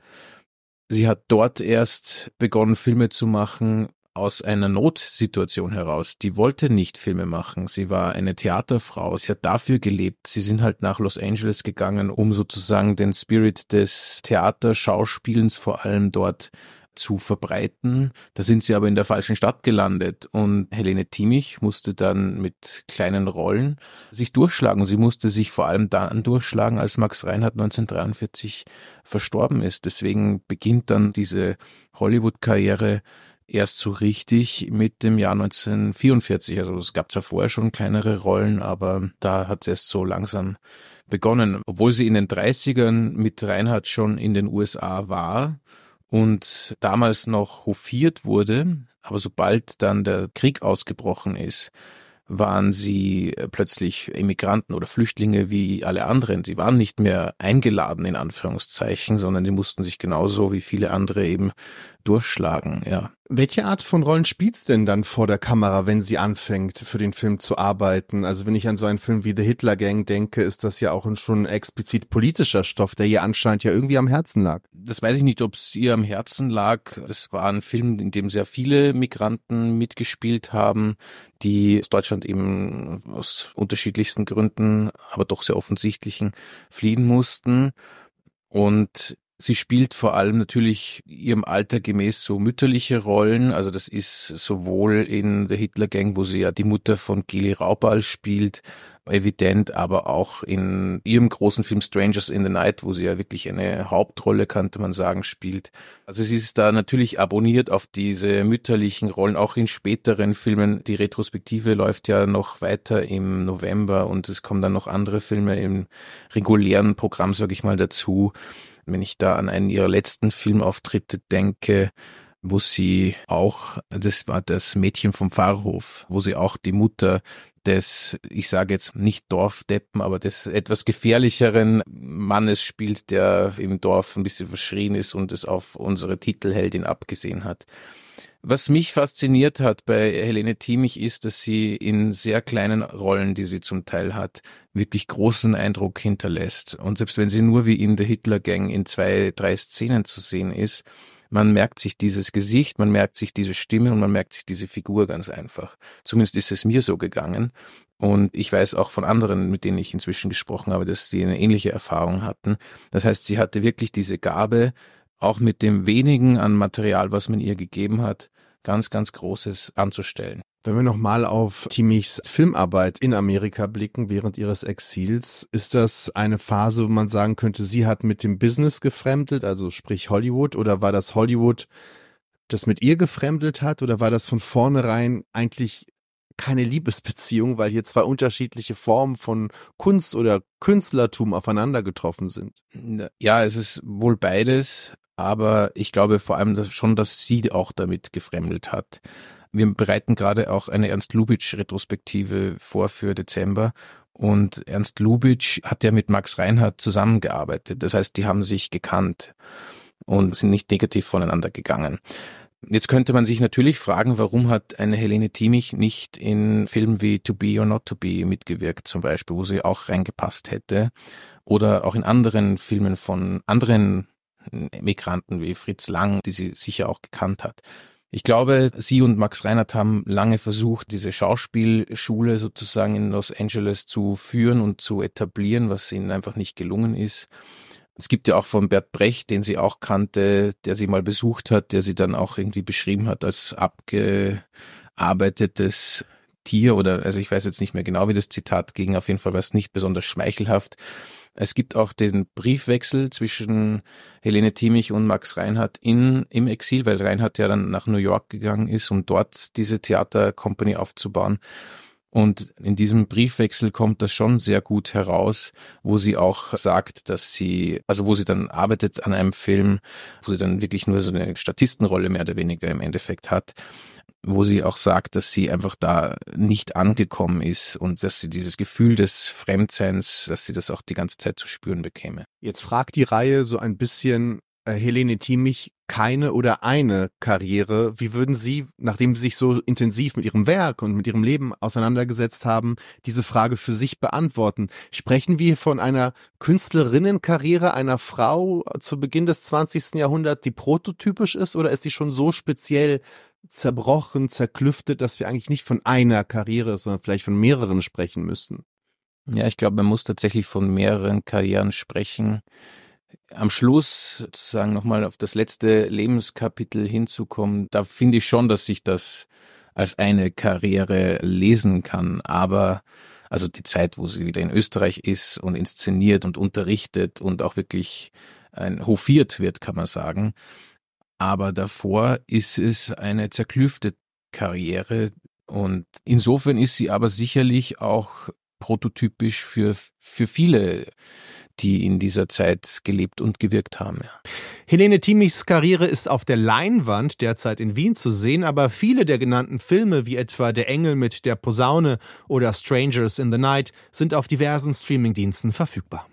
Sie hat dort erst begonnen, Filme zu machen aus einer Notsituation heraus. Die wollte nicht Filme machen. Sie war eine Theaterfrau. Sie hat dafür gelebt. Sie sind halt nach Los Angeles gegangen, um sozusagen den Spirit des Theaterschauspielens vor allem dort zu verbreiten. Da sind sie aber in der falschen Stadt gelandet und Helene Thimig musste dann mit kleinen Rollen sich durchschlagen. Sie musste sich vor allem dann durchschlagen, als Max Reinhardt 1943 verstorben ist. Deswegen beginnt dann diese Hollywood-Karriere erst so richtig mit dem Jahr 1944. Also es gab zwar vorher schon kleinere Rollen, aber da hat es erst so langsam begonnen. Obwohl sie in den 30ern mit Reinhardt schon in den USA war und damals noch hofiert wurde, aber sobald dann der Krieg ausgebrochen ist, waren sie plötzlich Immigranten oder Flüchtlinge wie alle anderen. Sie waren nicht mehr eingeladen in Anführungszeichen, sondern die mussten sich genauso wie viele andere eben durchschlagen, ja. Welche Art von Rollen spielt's denn dann vor der Kamera, wenn sie anfängt, für den Film zu arbeiten? Also wenn ich an so einen Film wie The Hitler Gang denke, ist das ja auch schon explizit politischer Stoff, der ihr anscheinend ja irgendwie am Herzen lag. Das weiß ich nicht, ob es ihr am Herzen lag. Das war ein Film, in dem sehr viele Migranten mitgespielt haben, die aus Deutschland eben aus unterschiedlichsten Gründen, aber doch sehr offensichtlichen, fliehen mussten. Und sie spielt vor allem natürlich ihrem Alter gemäß so mütterliche Rollen. Also das ist sowohl in The Hitler Gang, wo sie ja die Mutter von Geli Raubal spielt, evident, aber auch in ihrem großen Film Strangers in the Night, wo sie ja wirklich eine Hauptrolle, könnte man sagen, spielt. Also sie ist da natürlich abonniert auf diese mütterlichen Rollen, auch in späteren Filmen. Die Retrospektive läuft ja noch weiter im November und es kommen dann noch andere Filme im regulären Programm, sage ich mal, dazu. Wenn ich da an einen ihrer letzten Filmauftritte denke, wo sie auch, das war das Mädchen vom Pfarrhof, wo sie auch die Mutter des, ich sage jetzt nicht Dorfdeppen, aber des etwas gefährlicheren Mannes spielt, der im Dorf ein bisschen verschrien ist und es auf unsere Titelheldin abgesehen hat. Was mich fasziniert hat bei Helene Thimig ist, dass sie in sehr kleinen Rollen, die sie zum Teil hat, wirklich großen Eindruck hinterlässt. Und selbst wenn sie nur wie in der Hitler-Gang in 2, 3 Szenen zu sehen ist, man merkt sich dieses Gesicht, man merkt sich diese Stimme und man merkt sich diese Figur ganz einfach. Zumindest ist es mir so gegangen. Und ich weiß auch von anderen, mit denen ich inzwischen gesprochen habe, dass die eine ähnliche Erfahrung hatten. Das heißt, sie hatte wirklich diese Gabe, auch mit dem wenigen an Material, was man ihr gegeben hat, ganz, ganz Großes anzustellen. Wenn wir nochmal auf Thimigs Filmarbeit in Amerika blicken während ihres Exils, ist das eine Phase, wo man sagen könnte, sie hat mit dem Business gefremdelt, also sprich Hollywood, oder war das Hollywood, das mit ihr gefremdelt hat, oder war das von vornherein eigentlich keine Liebesbeziehung, weil hier 2 unterschiedliche Formen von Kunst oder Künstlertum aufeinander getroffen sind? Ja, es ist wohl beides, aber ich glaube vor allem dass sie auch damit gefremdelt hat. Wir bereiten gerade auch eine Ernst Lubitsch-Retrospektive vor für Dezember und Ernst Lubitsch hat ja mit Max Reinhardt zusammengearbeitet. Das heißt, die haben sich gekannt und sind nicht negativ voneinander gegangen. Jetzt könnte man sich natürlich fragen, warum hat eine Helene Thimig nicht in Filmen wie To Be or Not to Be mitgewirkt zum Beispiel, wo sie auch reingepasst hätte, oder auch in anderen Filmen von anderen Migranten wie Fritz Lang, die sie sicher auch gekannt hat. Ich glaube, sie und Max Reinhardt haben lange versucht, diese Schauspielschule sozusagen in Los Angeles zu führen und zu etablieren, was ihnen einfach nicht gelungen ist. Es gibt ja auch von Bert Brecht, den sie auch kannte, der sie mal besucht hat, der sie dann auch irgendwie beschrieben hat als abgearbeitetes Tier oder, also ich weiß jetzt nicht mehr genau, wie das Zitat ging, auf jeden Fall war es nicht besonders schmeichelhaft. Es gibt auch den Briefwechsel zwischen Helene Thimig und Max Reinhardt im Exil, weil Reinhardt ja dann nach New York gegangen ist, um dort diese Theatercompany aufzubauen. Und in diesem Briefwechsel kommt das schon sehr gut heraus, wo sie auch sagt, dass sie, also wo sie dann arbeitet an einem Film, wo sie dann wirklich nur so eine Statistenrolle mehr oder weniger im Endeffekt hat, wo sie auch sagt, dass sie einfach da nicht angekommen ist und dass sie dieses Gefühl des Fremdseins, dass sie das auch die ganze Zeit zu spüren bekäme. Jetzt fragt die Reihe so ein bisschen Helene Thimig keine oder eine Karriere. Wie würden Sie, nachdem Sie sich so intensiv mit Ihrem Werk und mit Ihrem Leben auseinandergesetzt haben, diese Frage für sich beantworten? Sprechen wir von einer Künstlerinnenkarriere einer Frau zu Beginn des 20. Jahrhunderts, die prototypisch ist, oder ist sie schon so speziell zerbrochen, zerklüftet, dass wir eigentlich nicht von einer Karriere, sondern vielleicht von mehreren sprechen müssten? Ja, ich glaube, man muss tatsächlich von mehreren Karrieren sprechen. Am Schluss sozusagen nochmal auf das letzte Lebenskapitel hinzukommen, da finde ich schon, dass sich das als eine Karriere lesen kann. Aber also die Zeit, wo sie wieder in Österreich ist und inszeniert und unterrichtet und auch wirklich hofiert wird, kann man sagen. Aber davor ist es eine zerklüftete Karriere und insofern ist sie aber sicherlich auch prototypisch für viele, die in dieser Zeit gelebt und gewirkt haben. Ja. Helene Thimigs Karriere ist auf der Leinwand derzeit in Wien zu sehen, aber viele der genannten Filme, wie etwa Der Engel mit der Posaune oder Strangers in the Night, sind auf diversen Streamingdiensten verfügbar.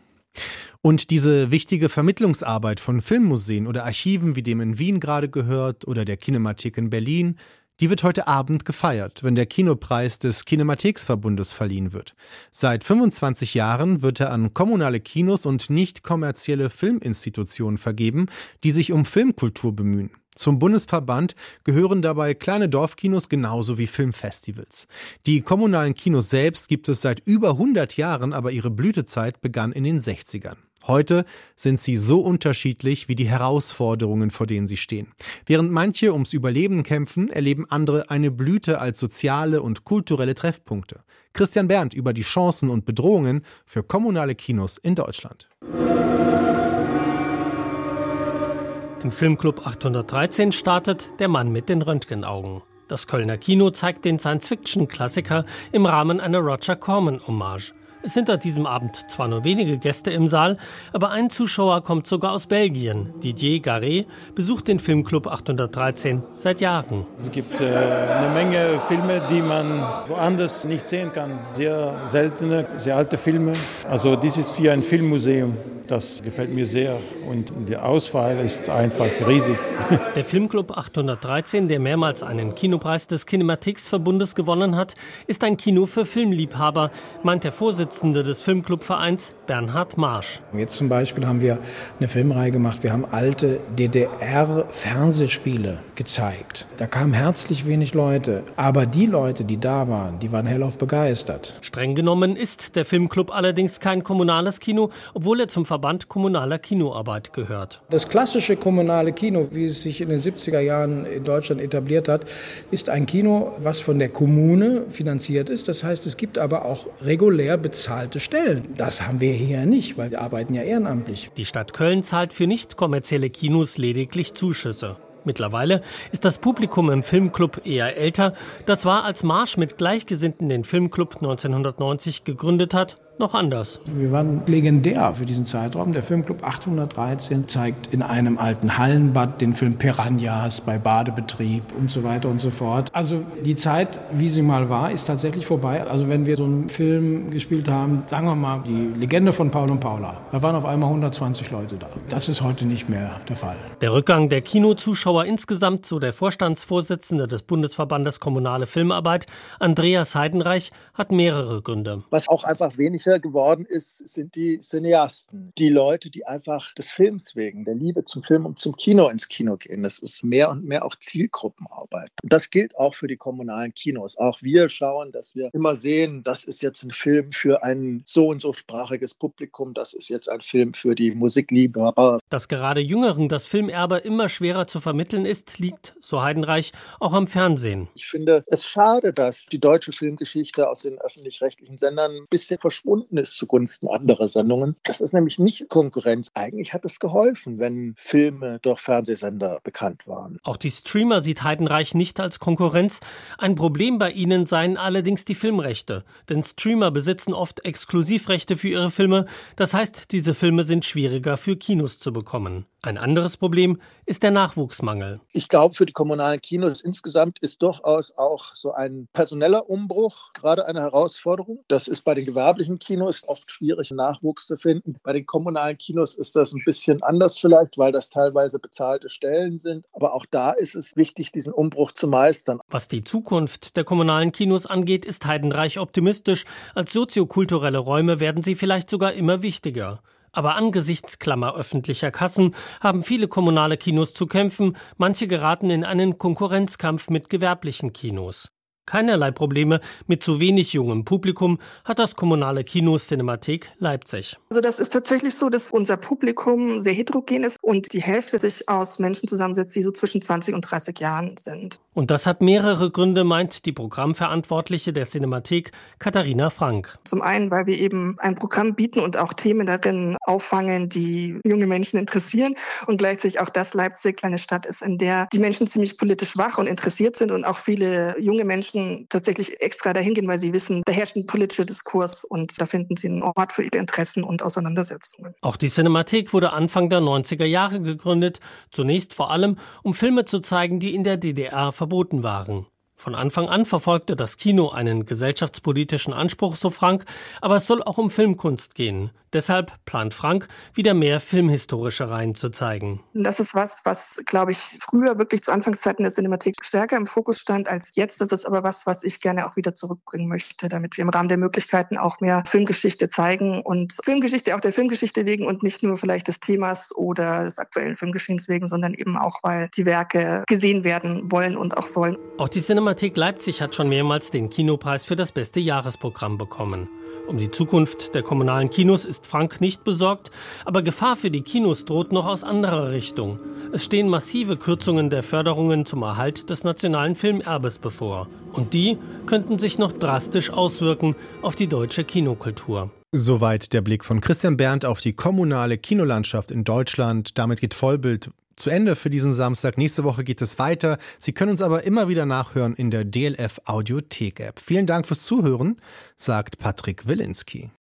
Und diese wichtige Vermittlungsarbeit von Filmmuseen oder Archiven, wie dem in Wien gerade gehört, oder der Kinemathek in Berlin, die wird heute Abend gefeiert, wenn der Kinopreis des Kinematheksverbundes verliehen wird. Seit 25 Jahren wird er an kommunale Kinos und nicht kommerzielle Filminstitutionen vergeben, die sich um Filmkultur bemühen. Zum Bundesverband gehören dabei kleine Dorfkinos genauso wie Filmfestivals. Die kommunalen Kinos selbst gibt es seit über 100 Jahren, aber ihre Blütezeit begann in den 60ern. Heute sind sie so unterschiedlich wie die Herausforderungen, vor denen sie stehen. Während manche ums Überleben kämpfen, erleben andere eine Blüte als soziale und kulturelle Treffpunkte. Christian Berndt über die Chancen und Bedrohungen für kommunale Kinos in Deutschland. Im Filmclub 813 startet Der Mann mit den Röntgenaugen. Das Kölner Kino zeigt den Science-Fiction-Klassiker im Rahmen einer Roger Corman-Hommage. Es sind an diesem Abend zwar nur wenige Gäste im Saal, aber ein Zuschauer kommt sogar aus Belgien. Didier Garret besucht den Filmclub 813 seit Jahren. Es gibt eine Menge Filme, die man woanders nicht sehen kann. Sehr seltene, sehr alte Filme. Also dies ist wie ein Filmmuseum. Das gefällt mir sehr und die Auswahl ist einfach riesig. Der Filmclub 813, der mehrmals einen Kinopreis des Kinematheksverbundes gewonnen hat, ist ein Kino für Filmliebhaber, meint der Vorsitzende des Filmclubvereins Bernhard Marsch. Jetzt zum Beispiel haben wir eine Filmreihe gemacht, wir haben alte DDR-Fernsehspiele gezeigt. Da kamen herzlich wenig Leute, aber die Leute, die da waren, die waren hellauf begeistert. Streng genommen ist der Filmclub allerdings kein kommunales Kino, obwohl er zum Verband kommunaler Kinoarbeit gehört. Das klassische kommunale Kino, wie es sich in den 70er Jahren in Deutschland etabliert hat, ist ein Kino, was von der Kommune finanziert ist. Das heißt, es gibt aber auch regulär bezahlte Stellen. Das haben wir hier nicht, weil wir arbeiten ja ehrenamtlich. Die Stadt Köln zahlt für nicht kommerzielle Kinos lediglich Zuschüsse. Mittlerweile ist das Publikum im Filmclub eher älter. Das war, als Marsch mit Gleichgesinnten den Filmclub 1990 gegründet hat, noch anders. Wir waren legendär für diesen Zeitraum. Der Filmclub 813 zeigt in einem alten Hallenbad den Film Piranhas bei Badebetrieb und so weiter und so fort. Also die Zeit, wie sie mal war, ist tatsächlich vorbei. Also wenn wir so einen Film gespielt haben, sagen wir mal, die Legende von Paul und Paula, da waren auf einmal 120 Leute da. Das ist heute nicht mehr der Fall. Der Rückgang der Kinozuschauer insgesamt, so der Vorstandsvorsitzende des Bundesverbandes Kommunale Filmarbeit, Andreas Heidenreich, hat mehrere Gründe. Was auch einfach weniger geworden ist, sind die Cineasten. Die Leute, die einfach des Films wegen, der Liebe zum Film und zum Kino ins Kino gehen. Das ist mehr und mehr auch Zielgruppenarbeit. Und das gilt auch für die kommunalen Kinos. Auch wir schauen, dass wir immer sehen, das ist jetzt ein Film für ein so und so sprachiges Publikum, das ist jetzt ein Film für die Musikliebhaber. Dass gerade Jüngeren das Filmerbe immer schwerer zu vermitteln ist, liegt, so Heidenreich, auch am Fernsehen. Ich finde es schade, dass die deutsche Filmgeschichte aus den öffentlich-rechtlichen Sendern ein bisschen verschwunden ist zugunsten anderer Sendungen. Das ist nämlich nicht Konkurrenz. Eigentlich hat es geholfen, wenn Filme durch Fernsehsender bekannt waren. Auch die Streamer sieht Heidenreich nicht als Konkurrenz. Ein Problem bei ihnen seien allerdings die Filmrechte. Denn Streamer besitzen oft Exklusivrechte für ihre Filme. Das heißt, diese Filme sind schwieriger für Kinos zu bekommen. Ein anderes Problem ist der Nachwuchsmangel. Ich glaube, für die kommunalen Kinos insgesamt ist durchaus auch so ein personeller Umbruch gerade eine Herausforderung. Das ist bei den gewerblichen Kinos oft schwierig, Nachwuchs zu finden. Bei den kommunalen Kinos ist das ein bisschen anders vielleicht, weil das teilweise bezahlte Stellen sind. Aber auch da ist es wichtig, diesen Umbruch zu meistern. Was die Zukunft der kommunalen Kinos angeht, ist Heidenreich optimistisch. Als soziokulturelle Räume werden sie vielleicht sogar immer wichtiger. Aber angesichts öffentlicher Kassen haben viele kommunale Kinos zu kämpfen. Manche geraten in einen Konkurrenzkampf mit gewerblichen Kinos. Keinerlei Probleme mit zu wenig jungem Publikum hat das kommunale Kino Cinemathek Leipzig. Also das ist tatsächlich so, dass unser Publikum sehr heterogen ist und die Hälfte sich aus Menschen zusammensetzt, die so zwischen 20 und 30 Jahren sind. Und das hat mehrere Gründe, meint die Programmverantwortliche der Cinemathek, Katharina Frank. Zum einen, weil wir eben ein Programm bieten und auch Themen darin auffangen, die junge Menschen interessieren und gleichzeitig auch, dass Leipzig eine Stadt ist, in der die Menschen ziemlich politisch wach und interessiert sind und auch viele junge Menschen tatsächlich extra dahin gehen, weil sie wissen, da herrscht ein politischer Diskurs und da finden sie einen Ort für ihre Interessen und Auseinandersetzungen. Auch die Cinemathek wurde Anfang der 90er Jahre gegründet, zunächst vor allem, um Filme zu zeigen, die in der DDR verboten waren. Von Anfang an verfolgte das Kino einen gesellschaftspolitischen Anspruch, so Frank, aber es soll auch um Filmkunst gehen. Deshalb plant Frank, wieder mehr filmhistorische Reihen zu zeigen. Das ist was, glaube ich, früher wirklich zu Anfangszeiten der Cinemathek stärker im Fokus stand als jetzt. Das ist aber was ich gerne auch wieder zurückbringen möchte, damit wir im Rahmen der Möglichkeiten auch mehr Filmgeschichte zeigen und Filmgeschichte auch der Filmgeschichte wegen und nicht nur vielleicht des Themas oder des aktuellen Filmgeschehens wegen, sondern eben auch, weil die Werke gesehen werden wollen und auch sollen. Auch die Cinemathek Leipzig hat schon mehrmals den Kinopreis für das beste Jahresprogramm bekommen. Um die Zukunft der kommunalen Kinos ist Frank nicht besorgt, aber Gefahr für die Kinos droht noch aus anderer Richtung. Es stehen massive Kürzungen der Förderungen zum Erhalt des nationalen Filmerbes bevor. Und die könnten sich noch drastisch auswirken auf die deutsche Kinokultur. Soweit der Blick von Christian Berndt auf die kommunale Kinolandschaft in Deutschland. Damit geht Vollbild zu Ende für diesen Samstag. Nächste Woche geht es weiter. Sie können uns aber immer wieder nachhören in der DLF Audiothek-App. Vielen Dank fürs Zuhören, sagt Patrick Wilinski.